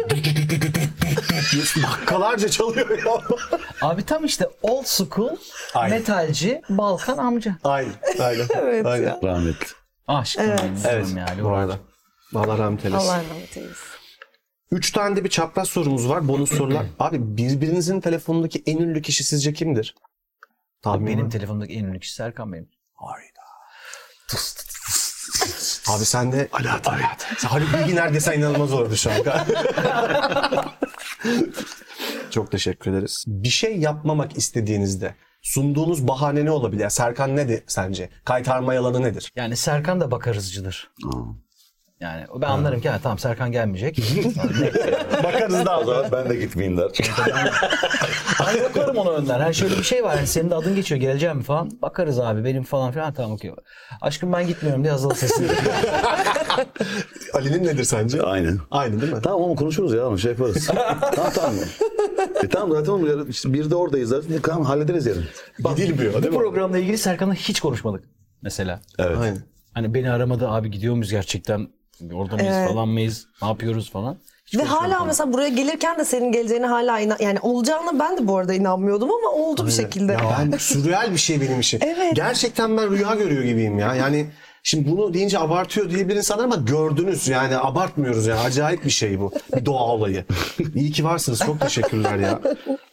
dakikalarca çalıyor ya. Abi tam işte old school Aynen. metalci Balkan amca. Aynen. Evet Aynen. ya. Rahmetli. Aşkım Evet. yani. Bu arada. Allah rahmet eylesin. Allah rahmet eylesin. 3 tane de bir çapraz sorumuz var. Bonus sorular. Abi birbirinizin telefonundaki en ünlü kişi sizce kimdir? Abi benim telefonumdaki en ünlü kişi Serkan benim. Abi sen de Haluk Bilginer desen inanılmaz olurdu şu an. Çok teşekkür ederiz. Bir şey yapmamak istediğinizde sunduğunuz bahane ne olabilir? Yani Serkan nedir sence? Kaytarma yalanı nedir? Yani Serkan da bakarızcıdır. Yani ben anlarım ki ha, tamam Serkan gelmeyecek. Bakarız da O zaman ben de gitmeyeyim der. Hani bakarım ona önden. Hani şöyle bir şey var. Yani senin de adın geçiyor. Geleceğim mi falan. Bakarız abi benim falan filan. Tamam okey. Aşkım ben gitmiyorum diye Hazal sesini. Ali'nin nedir sence? Aynen. Aynı değil mi? Tamam ama konuşuruz ya, şey yaparız. tamam. Tamam zaten onu işte bir de oradayız zaten. Tamam hallederiz yarın. Gidilmiyor Bu değil mi? programla ilgili Serkan'la hiç konuşmadık. Mesela. Evet. Aynen. Hani beni aramadı abi gidiyor muyuz gerçekten? Orada mıyız falan mıyız? Ne yapıyoruz falan. Hiç Ve konuşmadık hala onu. mesela buraya gelirken de senin geleceğine hala yani olacağına ben de bu arada inanmıyordum ama oldu bir şekilde. Ya ben sürreal bir şey benim için. Evet. Gerçekten ben rüya görüyor gibiyim ya. Yani şimdi bunu deyince abartıyor diyebilir insanlar ama gördünüz yani abartmıyoruz yani. Acayip bir şey bu. Bir doğa olayı. İyi ki varsınız. Çok teşekkürler ya.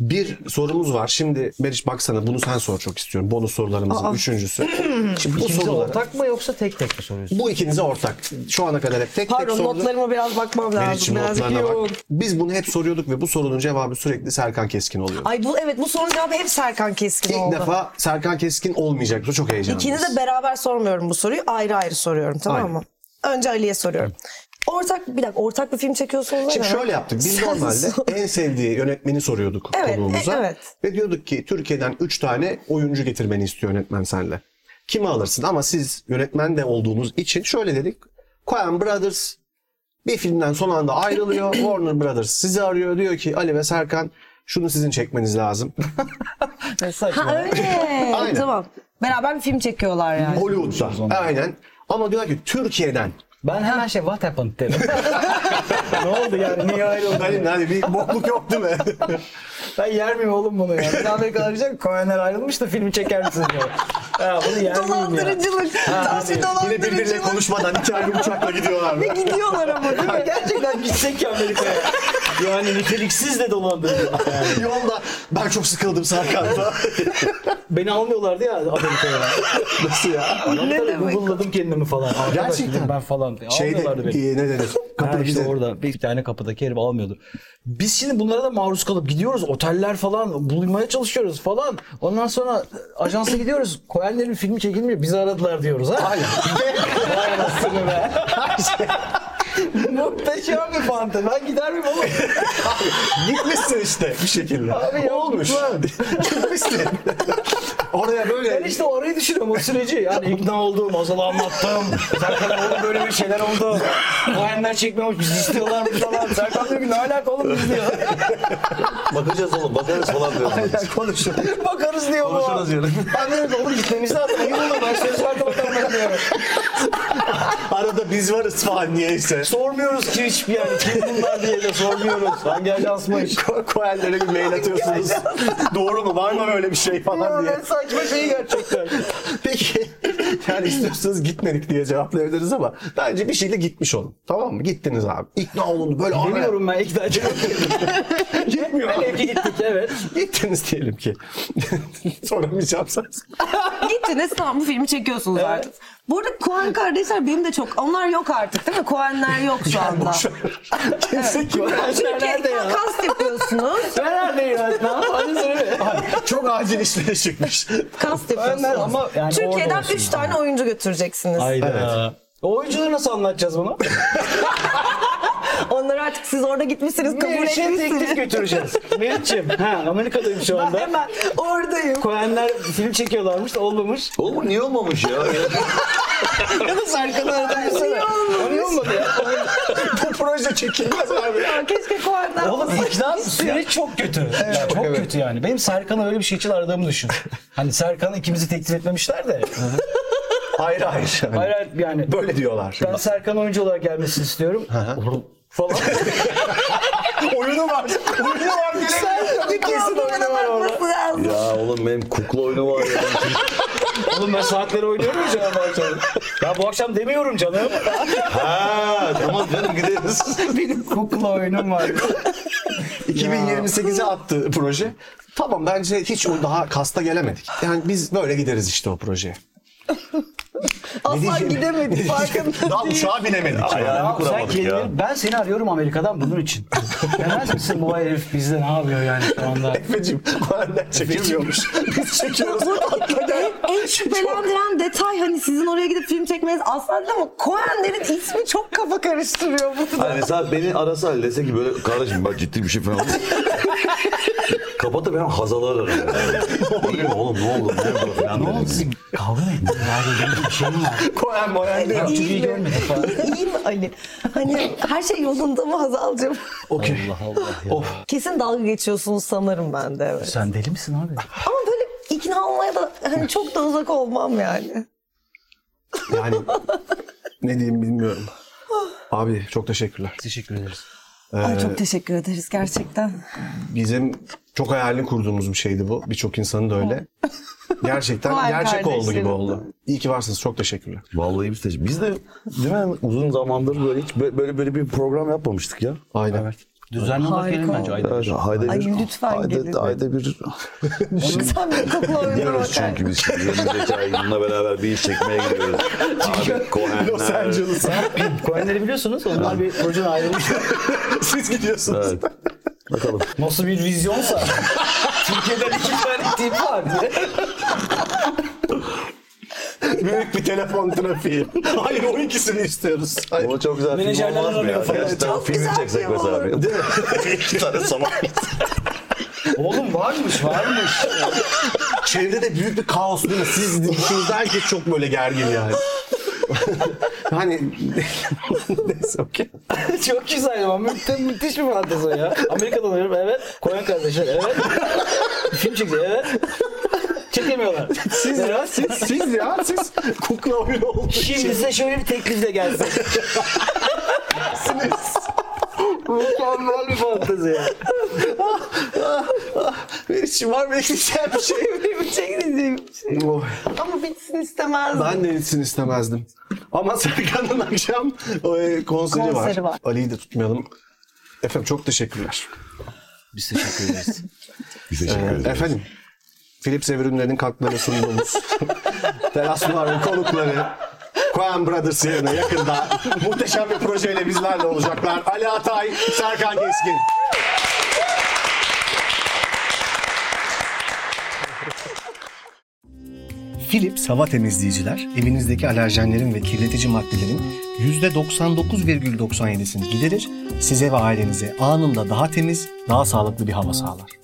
Bir sorumuz var. Şimdi Meriç baksana, bunu sen sor, çok istiyorum. Bonus sorularımızın üçüncüsü. Şimdi bu İkinize soruları... ortak mı yoksa tek tek mi soruyorsun? Bu ikinize ortak. Şu ana kadar hep tek Pardon, tek sorulur. notlarıma biraz bakmam lazım. Meriç'im Biraz notlarına yoğun. bak. Biz bunu hep soruyorduk ve bu sorunun cevabı sürekli Serkan Keskin oluyor. Ay bu sorunun cevabı hep Serkan Keskin İlk oldu. defa Serkan Keskin olmayacak. Bu çok heyecanlıyız. İkiniz de beraber sormuyorum bu soruyu. Ayrı ayrı soruyorum, tamam Aynen. mı? Önce Ali'ye soruyorum. Ortak bir film çekiyorsunuz. Şimdi değil mi? şöyle yaptık. Biz Sen normalde sor. en sevdiği yönetmeni soruyorduk Evet, konuğumuza. evet. Ve diyorduk ki Türkiye'den 3 tane oyuncu getirmeni istiyor yönetmen senle. Kimi alırsın? Ama siz yönetmen de olduğunuz için şöyle dedik. Coen Brothers bir filmden son anda ayrılıyor. Warner Brothers sizi arıyor. Diyor ki Ali ve Serkan, şunu sizin çekmeniz lazım. Ne saçma. Ha öyle. Aynen. Tamam. Beraber bir film çekiyorlar yani. Hollywood'da. Aynen. Ama diyorlar ki Türkiye'den. Ben hemen what happened dedim. Ne oldu yani? Niye ayrıldın? Hani bir bokluk yok değil mi? Ben yer miyim oğlum bunu ya? Bir Amerikalılar diyecek Coen'ler ayrılmış da filmi çeker misin diyor. Ya bunu yer miyim ya? Dolandırıcılık. Tam bir Yine birbiriyle dolandırıcılık. konuşmadan 2 ayrı uçakla gidiyorlar. Ve gidiyorlar ama değil mi? Gerçekten gitsek ya Amerika'ya. Yani niteliksiz de dolandırıcılık yani. Yolda ben çok sıkıldım Serkan'da. Beni almıyorlardı ya Amerika'ya. Nasıl ya? Ne demek? Google'ladım kendimi falan. Arkadaş Gerçekten. dedim ben falan. Almıyorlardı beni. Şeyde ne denir? Kapıda Ha işte bize. orada bir tane kapıdaki herif almıyordu. Biz şimdi bunlara da maruz kalıp gidiyoruz. Oteller falan bulmaya çalışıyoruz falan. Ondan sonra ajansa gidiyoruz. Coen'lerin filmi çekilmiyor. Bizi aradılar diyoruz ha. Aynen. Vay anasını be. Muhteşem bir fantezi. Ben gider miyim oğlum? Gitmişsin işte bir şekilde. Abi ya, olmuş. Gitmişsin. Oraya böyle. Ben işte orayı düşünüyorum o süreci. Yani ikna oldum, Ozal'a anlattım. Serkan'a oğlum böyle bir şeyler oldu. Coen'ler çekmiyormuş, bizi istiyorlarmış falan. Serkan diyor ki ne alaka oğlum biz diyor. Bakacağız oğlum, bakarız falan diyorum. Konuşun. Bakarız diyor bu. Konuşuruz diyorum. Ben diyorum ki oğlum gitmemiz lazım. Hayır oğlum ben söz verdim bakarım diyorum. Arada biz varız falan niyeyse. Sormuyoruz ki hiçbir yani kim bunlar diye de sormuyoruz. Hangi ajansmış? Koel'lere bir mail atıyorsunuz. Doğru mu? Var mı böyle bir şey falan diye. Ne saçma şey gerçekten. Peki yani istiyorsanız gitmedik diye cevaplayabiliriz ama bence bir şeyle gitmiş olun. Tamam mı? Gittiniz abi. İkna olundu. Böyle Bilmiyorum ben ikna edeceğim. Gitmiyor. Velev ki gittik evet. Gittiniz diyelim ki. Soramayacağım sen. Gittiniz, tamam, bu filmi çekiyorsunuz Evet. artık. Bu arada Coen kardeşler benim de çok... Onlar yok artık değil mi? Coen'ler yok şu anda. Kimse kim? Nerede ya? Kast yapıyorsunuz. Ben neredeyim ya? Hadi söyle. Çok acil işlere çıkmış. Kast Ben yapıyorsunuz. ama yani Türkiye'den orada 3 tane oyuncu götüreceksiniz. Hayda. O oyuncuları nasıl anlatacağız bunu? Onları artık siz orada gitmişsiniz, kabul Meriç'e teklif etmişsiniz. götüreceğiz. Meriç'im. Ha Amerika'dayım şu anda. Hemen oradayım. Coen'ler film çekiyorlarmış da olmamış. Oğlum bu niye olmamış ya? Ya da Serkan'ı aradım. Niye olmadı ya? Bu proje çekilmez abi. Ya keşke Coen'den... Oğlum ikna süreç çok kötü. Ya çok evet. kötü yani. Benim Serkan'ı öyle bir şey için aradığımı düşün. Hani Serkan'ı ikimizi teklif etmemişler de. Hayır hayır. Yani Hayır hayır yani. böyle diyorlar. Ben Serkan oyuncu olarak gelmesini istiyorum. Olur falan. Oyunu var. Oyunu var. Kesin oyunu var orada. lazım. Ya oğlum benim kukla oyunu var ya. Oğlum ben saatleri oynuyorum ya canım bu akşam. Ya bu akşam demiyorum canım. Ha tamam canım gideriz. Benim kukla oyunum var. 2028'e attı proje. Tamam bence hiç daha kasta gelemedik. Yani biz böyle gideriz işte o projeye. Asla gidemedik, farkında Daha değil. uçağa binemedik. Ayağını Ya sen kuramadık kendini, ya. ben seni arıyorum Amerika'dan bunun için. Demez misin bu herif bizde ne yapıyor yani şu anda? Efeciğim, Coen'ler çekemiyormuş. Biz çekiyoruz. En şüphelendiren detay hani sizin oraya gidip film çekmeniz asla değil ama Coen'lerin ismi çok kafa karıştırıyor bu. Hani mesela beni arasa Ali dese ki böyle kardeşim bak ciddi bir şey falan. Kapatıp ben Hazal'ı ararım. İyi mi oğlum ne oldu? Ne oldu falan Ne oldu derim. siz kavga mı ettiniz? Yani bir şey mi var? Coen diyor. Çok iyi görmedik falan. İyi mi Ali? Hani her şey yolunda mı Hazal'cığım? Okey. Allah Allah ya. Kesin dalga geçiyorsunuz sanırım ben de, evet. Sen deli misin abi? Ama böyle ikna olmaya da hani çok da uzak olmam yani. Yani ne diyeyim bilmiyorum. Abi çok teşekkürler. Teşekkür ederiz. Ay çok teşekkür ederiz gerçekten. Bizim çok hayalini kurduğumuz bir şeydi bu. Birçok insanın da öyle. Gerçekten Vay gerçek oldu gibi kardeşlerim. oldu. İyi ki varsınız. Çok teşekkürler. Vallahi biz de değil mi uzun zamandır böyle hiç böyle bir program yapmamıştık ya. Aynen. Evet. Düzenli olarak Harika gelin bence ayda bir. Ayda Ay, bir. lütfen gelin. Ayda bir. Sen bir kokla oyununa Gidiyoruz bakar. çünkü biz şimdi önümüzdeki ay bununla beraber bir iş çekmeye gidiyoruz. Abi Cohen'ler. Los Angeles'a. Cohen'leri biliyorsunuz. Onlar bir projeden ayrılmış. Siz gidiyorsunuz. Evet. Bakalım. Nasıl bir vizyonsa. Türkiye'den 2 tane tip var diye. Büyük bir telefon trafiği. Hayır, o ikisini istiyoruz. Hayır. Ama çok güzel film Menajerler olmaz mı ya? arıyor falan. Gerçekten Çok filmi güzel çeksek film mesela. olur. Değil mi? 2 tane saman. Oğlum varmış. Çevrede büyük bir kaos değil mi? Siz dışınızda herkes çok böyle gergin yani. Hani neyse, okey. Çok güzel ama müthiş bir fantezi ya. Amerika'da oluyorum, evet. Cohen kardeşler, evet. Film çekiyor, evet. Çekemiyorlar. Siz kukla oyunu olduğu için. Şimdi size şöyle bir teklifle gelsin. Mükemmel bir fantezi ya. Benim için var mı ekleyeceğim bir şey? Çekileceğim bir şey. Oh. Ama bitsin istemezdim. Ben de gitsin istemezdim. Ama Serkan'ın akşam konseri var. Ali'yi de tutmayalım. Efendim çok teşekkürler. Biz teşekkür ederiz. Biz teşekkür ederiz. Efendim, Philips Ev Ürünleri'nin katkılarını sunduğumuz Teras Fuar'ın konukları Cohen Brothers yerine yakında muhteşem bir projeyle bizlerle olacaklar. Ali Atay, Serkan Keskin. Philips hava temizleyiciler evinizdeki alerjenlerin ve kirletici maddelerin %99,97'sini giderir, size ve ailenize anında daha temiz, daha sağlıklı bir hava sağlar.